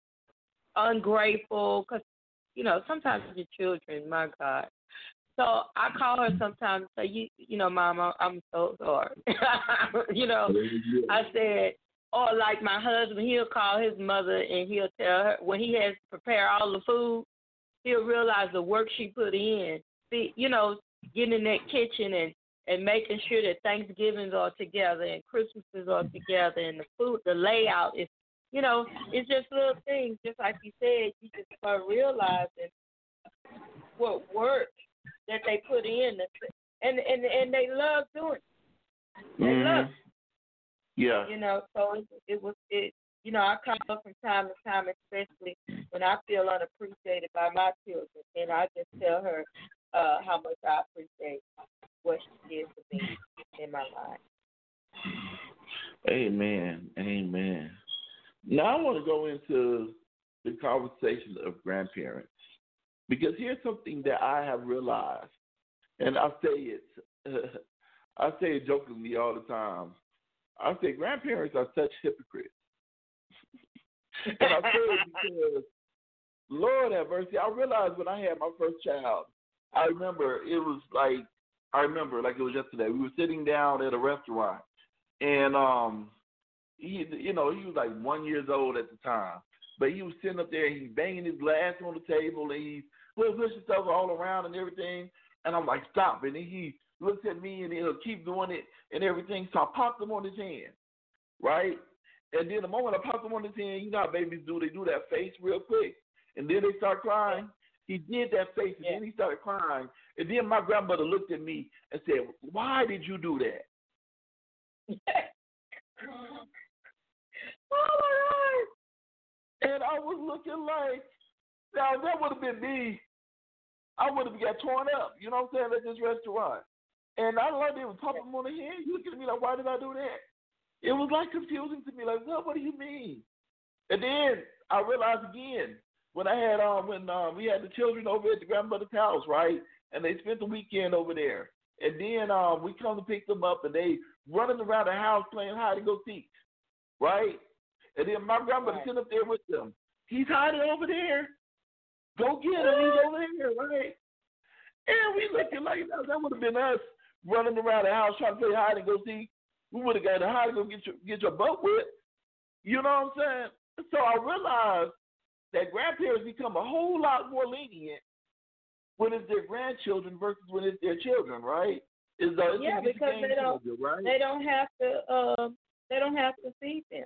ungrateful, because you know sometimes the children, my God. So I call her sometimes and say, you, you know, Mom, I'm so sorry. you know, I said, or like my husband, he'll call his mother and he'll tell her when he has to prepare all the food, he'll realize the work she put in. See, you know, getting in that kitchen and, and making sure that Thanksgivings are together and Christmases are together and the food, the layout is, you know, it's just little things. Just like you said, you just start realizing what work that they put in, and and and they love doing it. They mm-hmm. love it. Yeah. You know, so it, it was, it. you know, I call her from time to time, especially when I feel unappreciated by my children, and I just tell her uh, how much I appreciate what she did for me in my life. Amen. Amen. Now I want to go into the conversation of grandparents. Because here's something that I have realized, and I say it, uh, I say it jokingly all the time. I say grandparents are such hypocrites. And I say it because, Lord have mercy, I realized when I had my first child, I remember it was like, I remember like it was yesterday. We were sitting down at a restaurant, and um, he, you know, he was like one years old at the time, but he was sitting up there, and he's banging his glass on the table, and he's pushing stuff all around and everything, and I'm like, stop, and then he looks at me, and he'll keep doing it and everything, so I popped him on his hand, right? And then the moment I popped him on his hand, you know how babies do, they do that face real quick, and then they start crying. He did that face, and yeah. then he started crying, and then my grandmother looked at me and said, why did you do that? Oh, my God. And I was looking like, now, if that would have been me, I would have got torn up, you know what I'm saying, at this restaurant. And I learned they would pop him on the head. You looking at me like, why did I do that? It was like confusing to me, like, what, what do you mean? And then I realized again, when I had, um, when um, we had the children over at the grandmother's house, right, and they spent the weekend over there. And then um, we come to pick them up, and they running around the house playing hide and go seek, right? And then my grandmother right. sitting up there with them. He's hiding over there. Go get him. He's over there, right? And we looking like that, that would have been us running around the house trying to play hide and go seek. We would have got to hide and go get your get your butt wet. You know what I'm saying? So I realized that grandparents become a whole lot more lenient when it's their grandchildren versus when it's their children, right? Is uh, yeah, because they don't children, right? they don't have to uh, they don't have to feed them.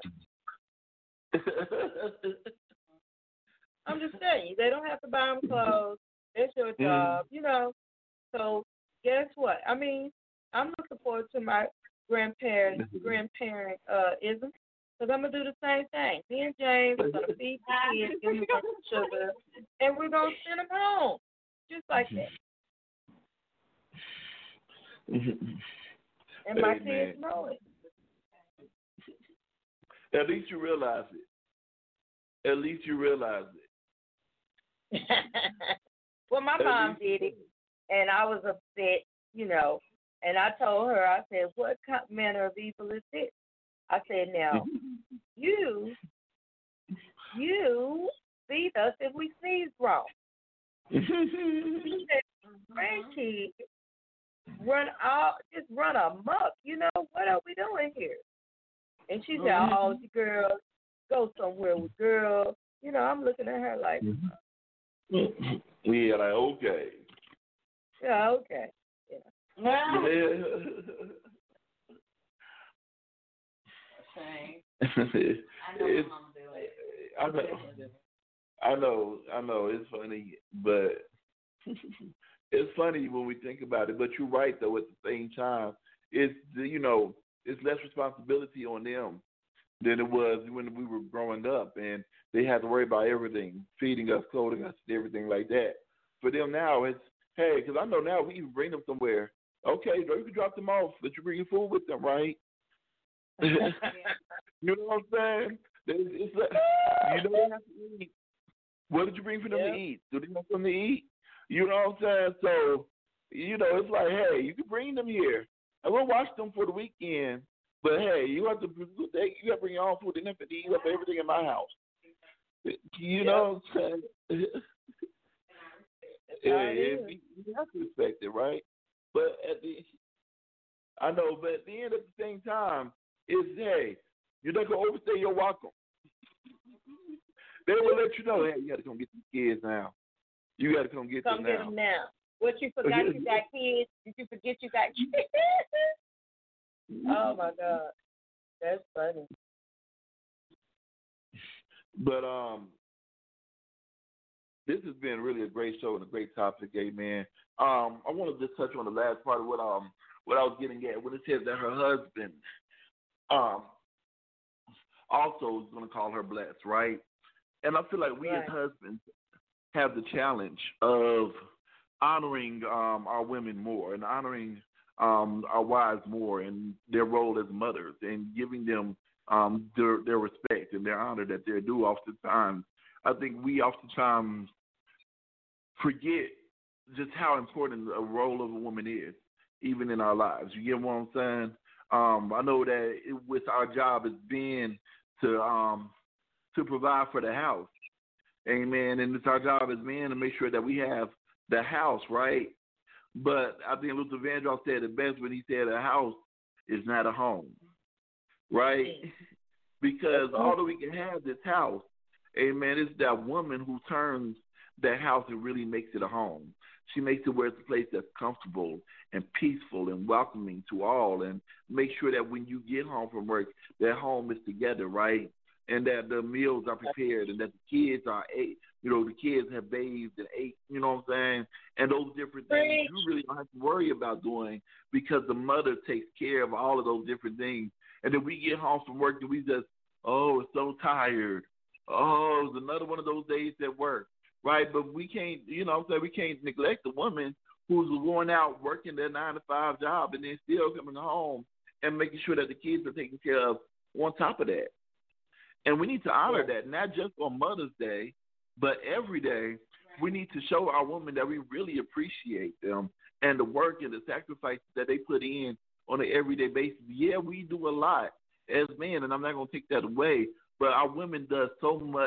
I'm just saying you, they don't have to buy them clothes. It's your job, mm-hmm. you know. So guess what? I mean, I'm looking forward to my grandparents grandparent uh ism. Because I'm going to do the same thing. Me and James are going to feed the kids, give them some sugar, and we're going to send them home. Just like that. And my Amen. Kids know it. At least you realize it. At least you realize it. Well, my At mom least. did it, and I was upset, you know, and I told her, I said, what manner of evil is this? I said, now, you, you feed us if we sneeze wrong. She said, grandkids run all, just run amok. You know, what are we doing here? And she said, oh, you girls, go somewhere with girls. You know, I'm looking at her like, yeah, like, okay. Yeah, okay. Yeah. yeah. I know it's, Mom do it. I know, I know, I know. It's funny, but it's funny when we think about it. But you're right, though. At the same time, it's you know, it's less responsibility on them than it was when we were growing up, and they had to worry about everything, feeding us, clothing us, and everything like that. For them now, it's hey, because I know now we even bring them somewhere. Okay, you can drop them off, but you bring your food with them, right? You know what I'm saying? It's, it's like, you know they have to eat. What did you bring for them yeah. to eat? Do they want them to eat? You know what I'm saying? So, you know, it's like, hey, you can bring them here. I will watch them for the weekend, but hey, you have to they, you have to bring your own food. They have to eat up everything in my house. You yeah. know what I'm saying? yeah, yeah, you have to respect it, right? But at the, I know, but at the end, at the same time, is hey, you're not gonna overstay your welcome. They will let you know, hey, you got to come get these kids now. You got to come get come them get now. Them now. What you forgot? You got kids. Did you forget you got kids? Oh my God, that's funny. But um, this has been really a great show and a great topic, amen. Um, I want to just touch on the last part of what um what I was getting at when it says that her husband um also is going to call her blessed, right? And I feel like we right. as husbands have the challenge of honoring um, our women more and honoring um, our wives more and their role as mothers and giving them um, their, their respect and their honor that they're due. Oftentimes, I think we oftentimes forget just how important a role of a woman is, even in our lives. You get what I'm saying? Um, I know that it, with our job as being to um, to provide for the house, amen. And it's our job as men to make sure that we have the house, right? But I think Luther Vandross said it best when he said a house is not a home. right? Because although we can have this house, amen, it's that woman who turns that house and really makes it a home. She makes it where it's a place that's comfortable and peaceful and welcoming to all, and make sure that when you get home from work, that home is together, right? And that the meals are prepared, and that the kids are ate, you know, the kids have bathed and ate, you know what I'm saying? And those different things you really don't have to worry about doing because the mother takes care of all of those different things. And then we get home from work and we just, oh, it's so tired. Oh, it's another one of those days at work, right? But we can't, you know what I'm saying, we can't neglect the woman who's going out working their nine to five job and then still coming home and making sure that the kids are taken care of on top of that. And we need to honor that, not just on Mother's Day, but every day. We need to show our women that we really appreciate them and the work and the sacrifices that they put in on an everyday basis. Yeah, we do a lot as men, and I'm not going to take that away, but our women does so much,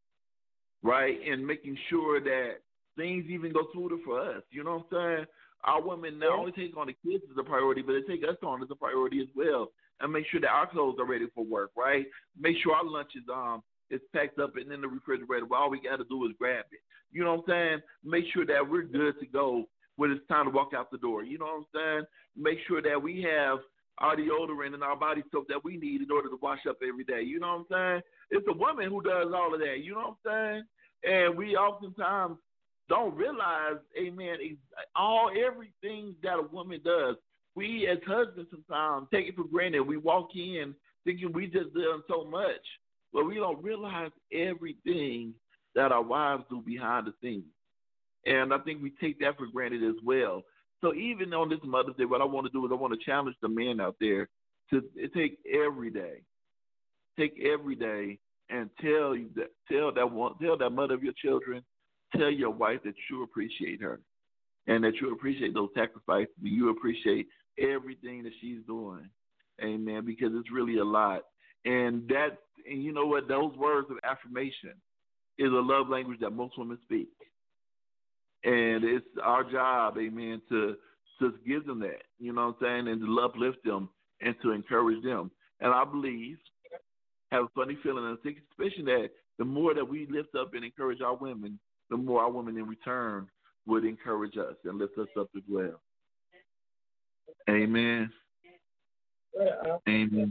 right, in making sure that things even go smoother for us. You know what I'm saying? Our women not only take on the kids as a priority, but they take us on as a priority as well, and make sure that our clothes are ready for work, right? Make sure our lunch is um is packed up and in the refrigerator. Well, all we got to do is grab it. You know what I'm saying? Make sure that we're good to go when it's time to walk out the door. You know what I'm saying? Make sure that we have our deodorant and our body soap that we need in order to wash up every day. You know what I'm saying? It's a woman who does all of that. You know what I'm saying? And we oftentimes don't realize, amen, all everything that a woman does. We as husbands sometimes take it for granted. We walk in thinking we just done so much, but we don't realize everything that our wives do behind the scenes. And I think we take that for granted as well. So even on this Mother's Day, what I want to do is I want to challenge the men out there to take every day, take every day and tell you that, tell that one, tell that mother of your children, tell your wife that you appreciate her and that you appreciate those sacrifices. You appreciate everything that she's doing. Amen. Because it's really a lot. And that, and you know what, those words of affirmation is a love language that most women speak. And it's our job, amen, to to give them that, you know what I'm saying, and to uplift them and to encourage them. And I believe, have a funny feeling and a suspicion that the more that we lift up and encourage our women, the more our women in return would encourage us and lift us up as well. Amen. Amen.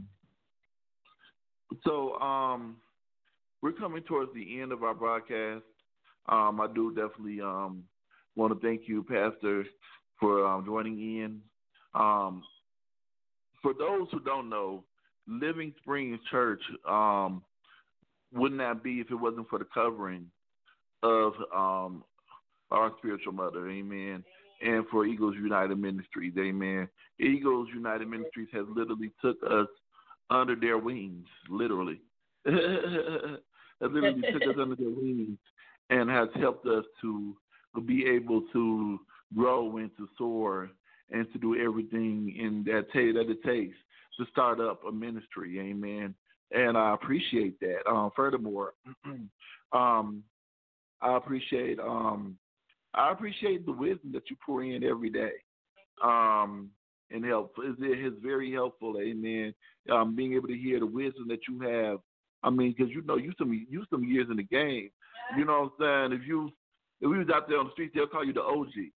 So um, we're coming towards the end of our broadcast. Um, I do definitely um, want to thank you, Pastor, for um, joining in. Um, for those who don't know, Living Springs Church um, would not be if it wasn't for the covering of um, our spiritual mother, amen, and for Eagles United Ministries, amen. Eagles United Ministries has literally took us under their wings, literally. Has literally took us under their wings and has helped us to be able to grow and to soar and to do everything in that, t- that it takes to start up a ministry, amen. And I appreciate that. Um, furthermore, um, I appreciate um, I appreciate the wisdom that you pour in every day, um, and help. It is very helpful, amen. Um, being able to hear the wisdom that you have. I mean, because you know, you some you some years in the game. You know what I'm saying? If you if we was out there on the street, they'll call you the O G.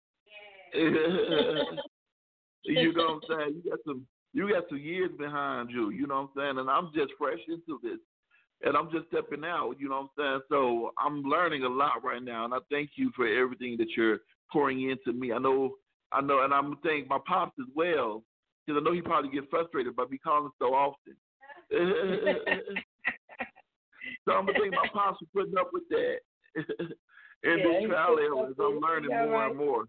You know what I'm saying? You got some you got some years behind you. You know what I'm saying? And I'm just fresh into this. And I'm just stepping out, you know what I'm saying? So I'm learning a lot right now, and I thank you for everything that you're pouring into me. I know, I know, and I'm thanking my pops as well, because I know he probably gets frustrated by me calling so often. So I'm gonna thank my pops for putting up with that. And yeah, this trial errors, I'm learning more right. and more.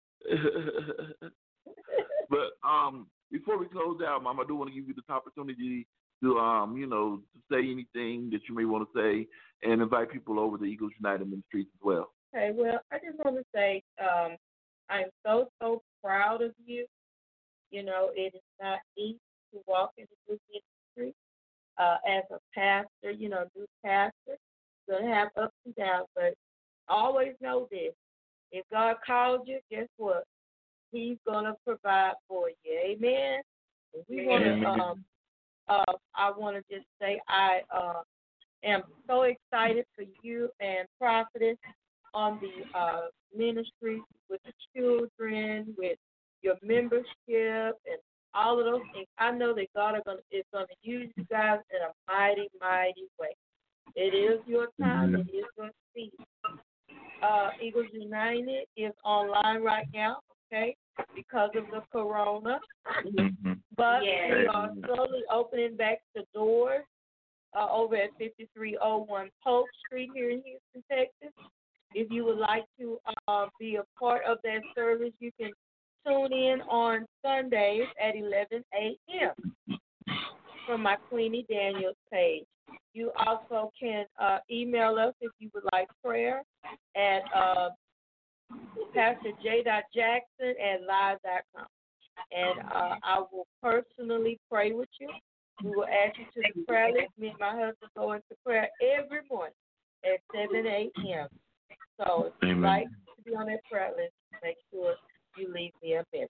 But um, before we close out, Mom, I do want to give you this opportunity to, um, you know, to say anything that you may want to say and invite people over to Eagles United Ministries as well. Okay, well, I just want to say um, I'm so, so proud of you. You know, it is not easy to walk in the ministry uh, as a pastor, you know, new pastor. You're going to have ups and downs, but always know this. If God called you, guess what? He's going to provide for you. Amen? We want to um, uh, I want to just say I uh, am so excited for you and Prophetess on the uh, ministry with the children, with your membership, and all of those things. I know that God are gonna, is going to use you guys in a mighty, mighty way. It is your time. Mhm. It is your season. Uh, Eagles United is online right now, okay, because of the corona. Mhm. But Yes. we are slowly opening back the doors uh, over at fifty-three oh one Polk Street here in Houston, Texas. If you would like to uh, be a part of that service, you can tune in on Sundays at eleven a.m. from my Queenie Daniels page. You also can uh, email us if you would like prayer at uh, Pastor J. Jackson at live dot com. And uh, I will personally pray with you. We will add you to the prayer list. Me and my husband go into prayer every morning at seven a.m. So if you'd Amen. like to be on that prayer list, make sure you leave me a message.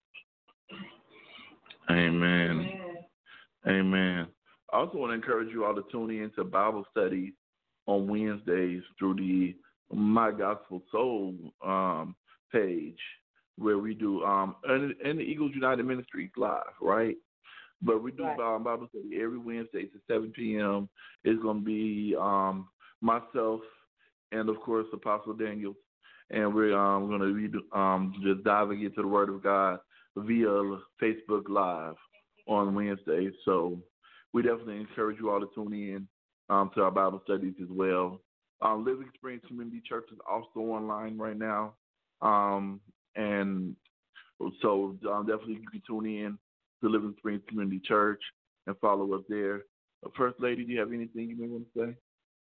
Amen. Amen. I also want to encourage you all to tune in to Bible studies on Wednesdays through the My Gospel Soul um, page, where we do um and, and the Eagles United Ministries live, right? But we do Right. um, Bible study every Wednesday to seven p.m. It's going to be um myself and of course Apostle Daniel, and we're um going to be um just diving into the Word of God via Facebook Live on Wednesdays. So we definitely encourage you all to tune in um, to our Bible studies as well. Um, Living Springs Community Church is also online right now. Um, and so um, definitely you can tune in to Living Springs Community Church and follow us there. Uh, First Lady, do you have anything you may want to say?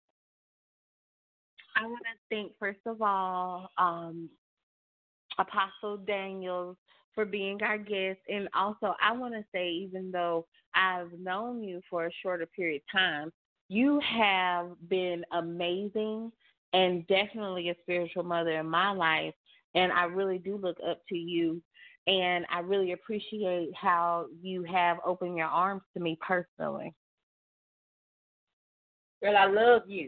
I want to thank, first of all, um, Apostle Daniels for being our guest. And also, I want to say, even though I've known you for a shorter period of time, you have been amazing and definitely a spiritual mother in my life. And I really do look up to you. And I really appreciate how you have opened your arms to me personally. Girl, I love you.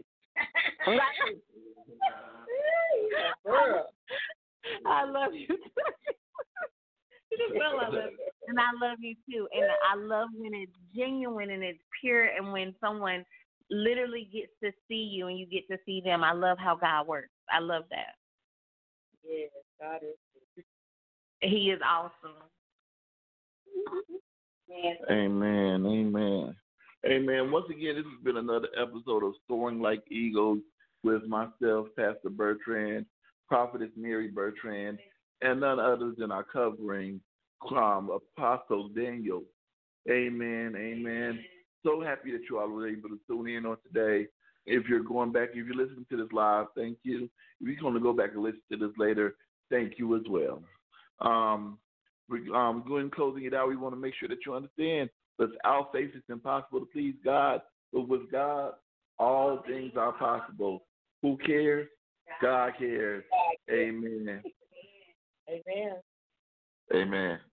Girl. I love you too. You just know I love you. And I love you too. And I love when it's genuine and it's pure, and when someone literally gets to see you and you get to see them. I love how God works. I love that. Yes, God is. He is awesome. Amen. Amen. Amen. Once again, this has been another episode of Soaring Like Eagles with myself, Pastor Bertrand, Prophetess Mary Bertrand, and none other than our covering, um, Apostle Daniel. Amen. Amen. So happy that you all were able to tune in on today. If you're going back, if you're listening to this live, thank you. If you're going to go back and listen to this later, thank you as well. Um, we're um, going and closing it out. We want to make sure that you understand that without faith it's impossible to please God, but with God, all things are possible. Who cares? God cares. Amen. Amen. Amen.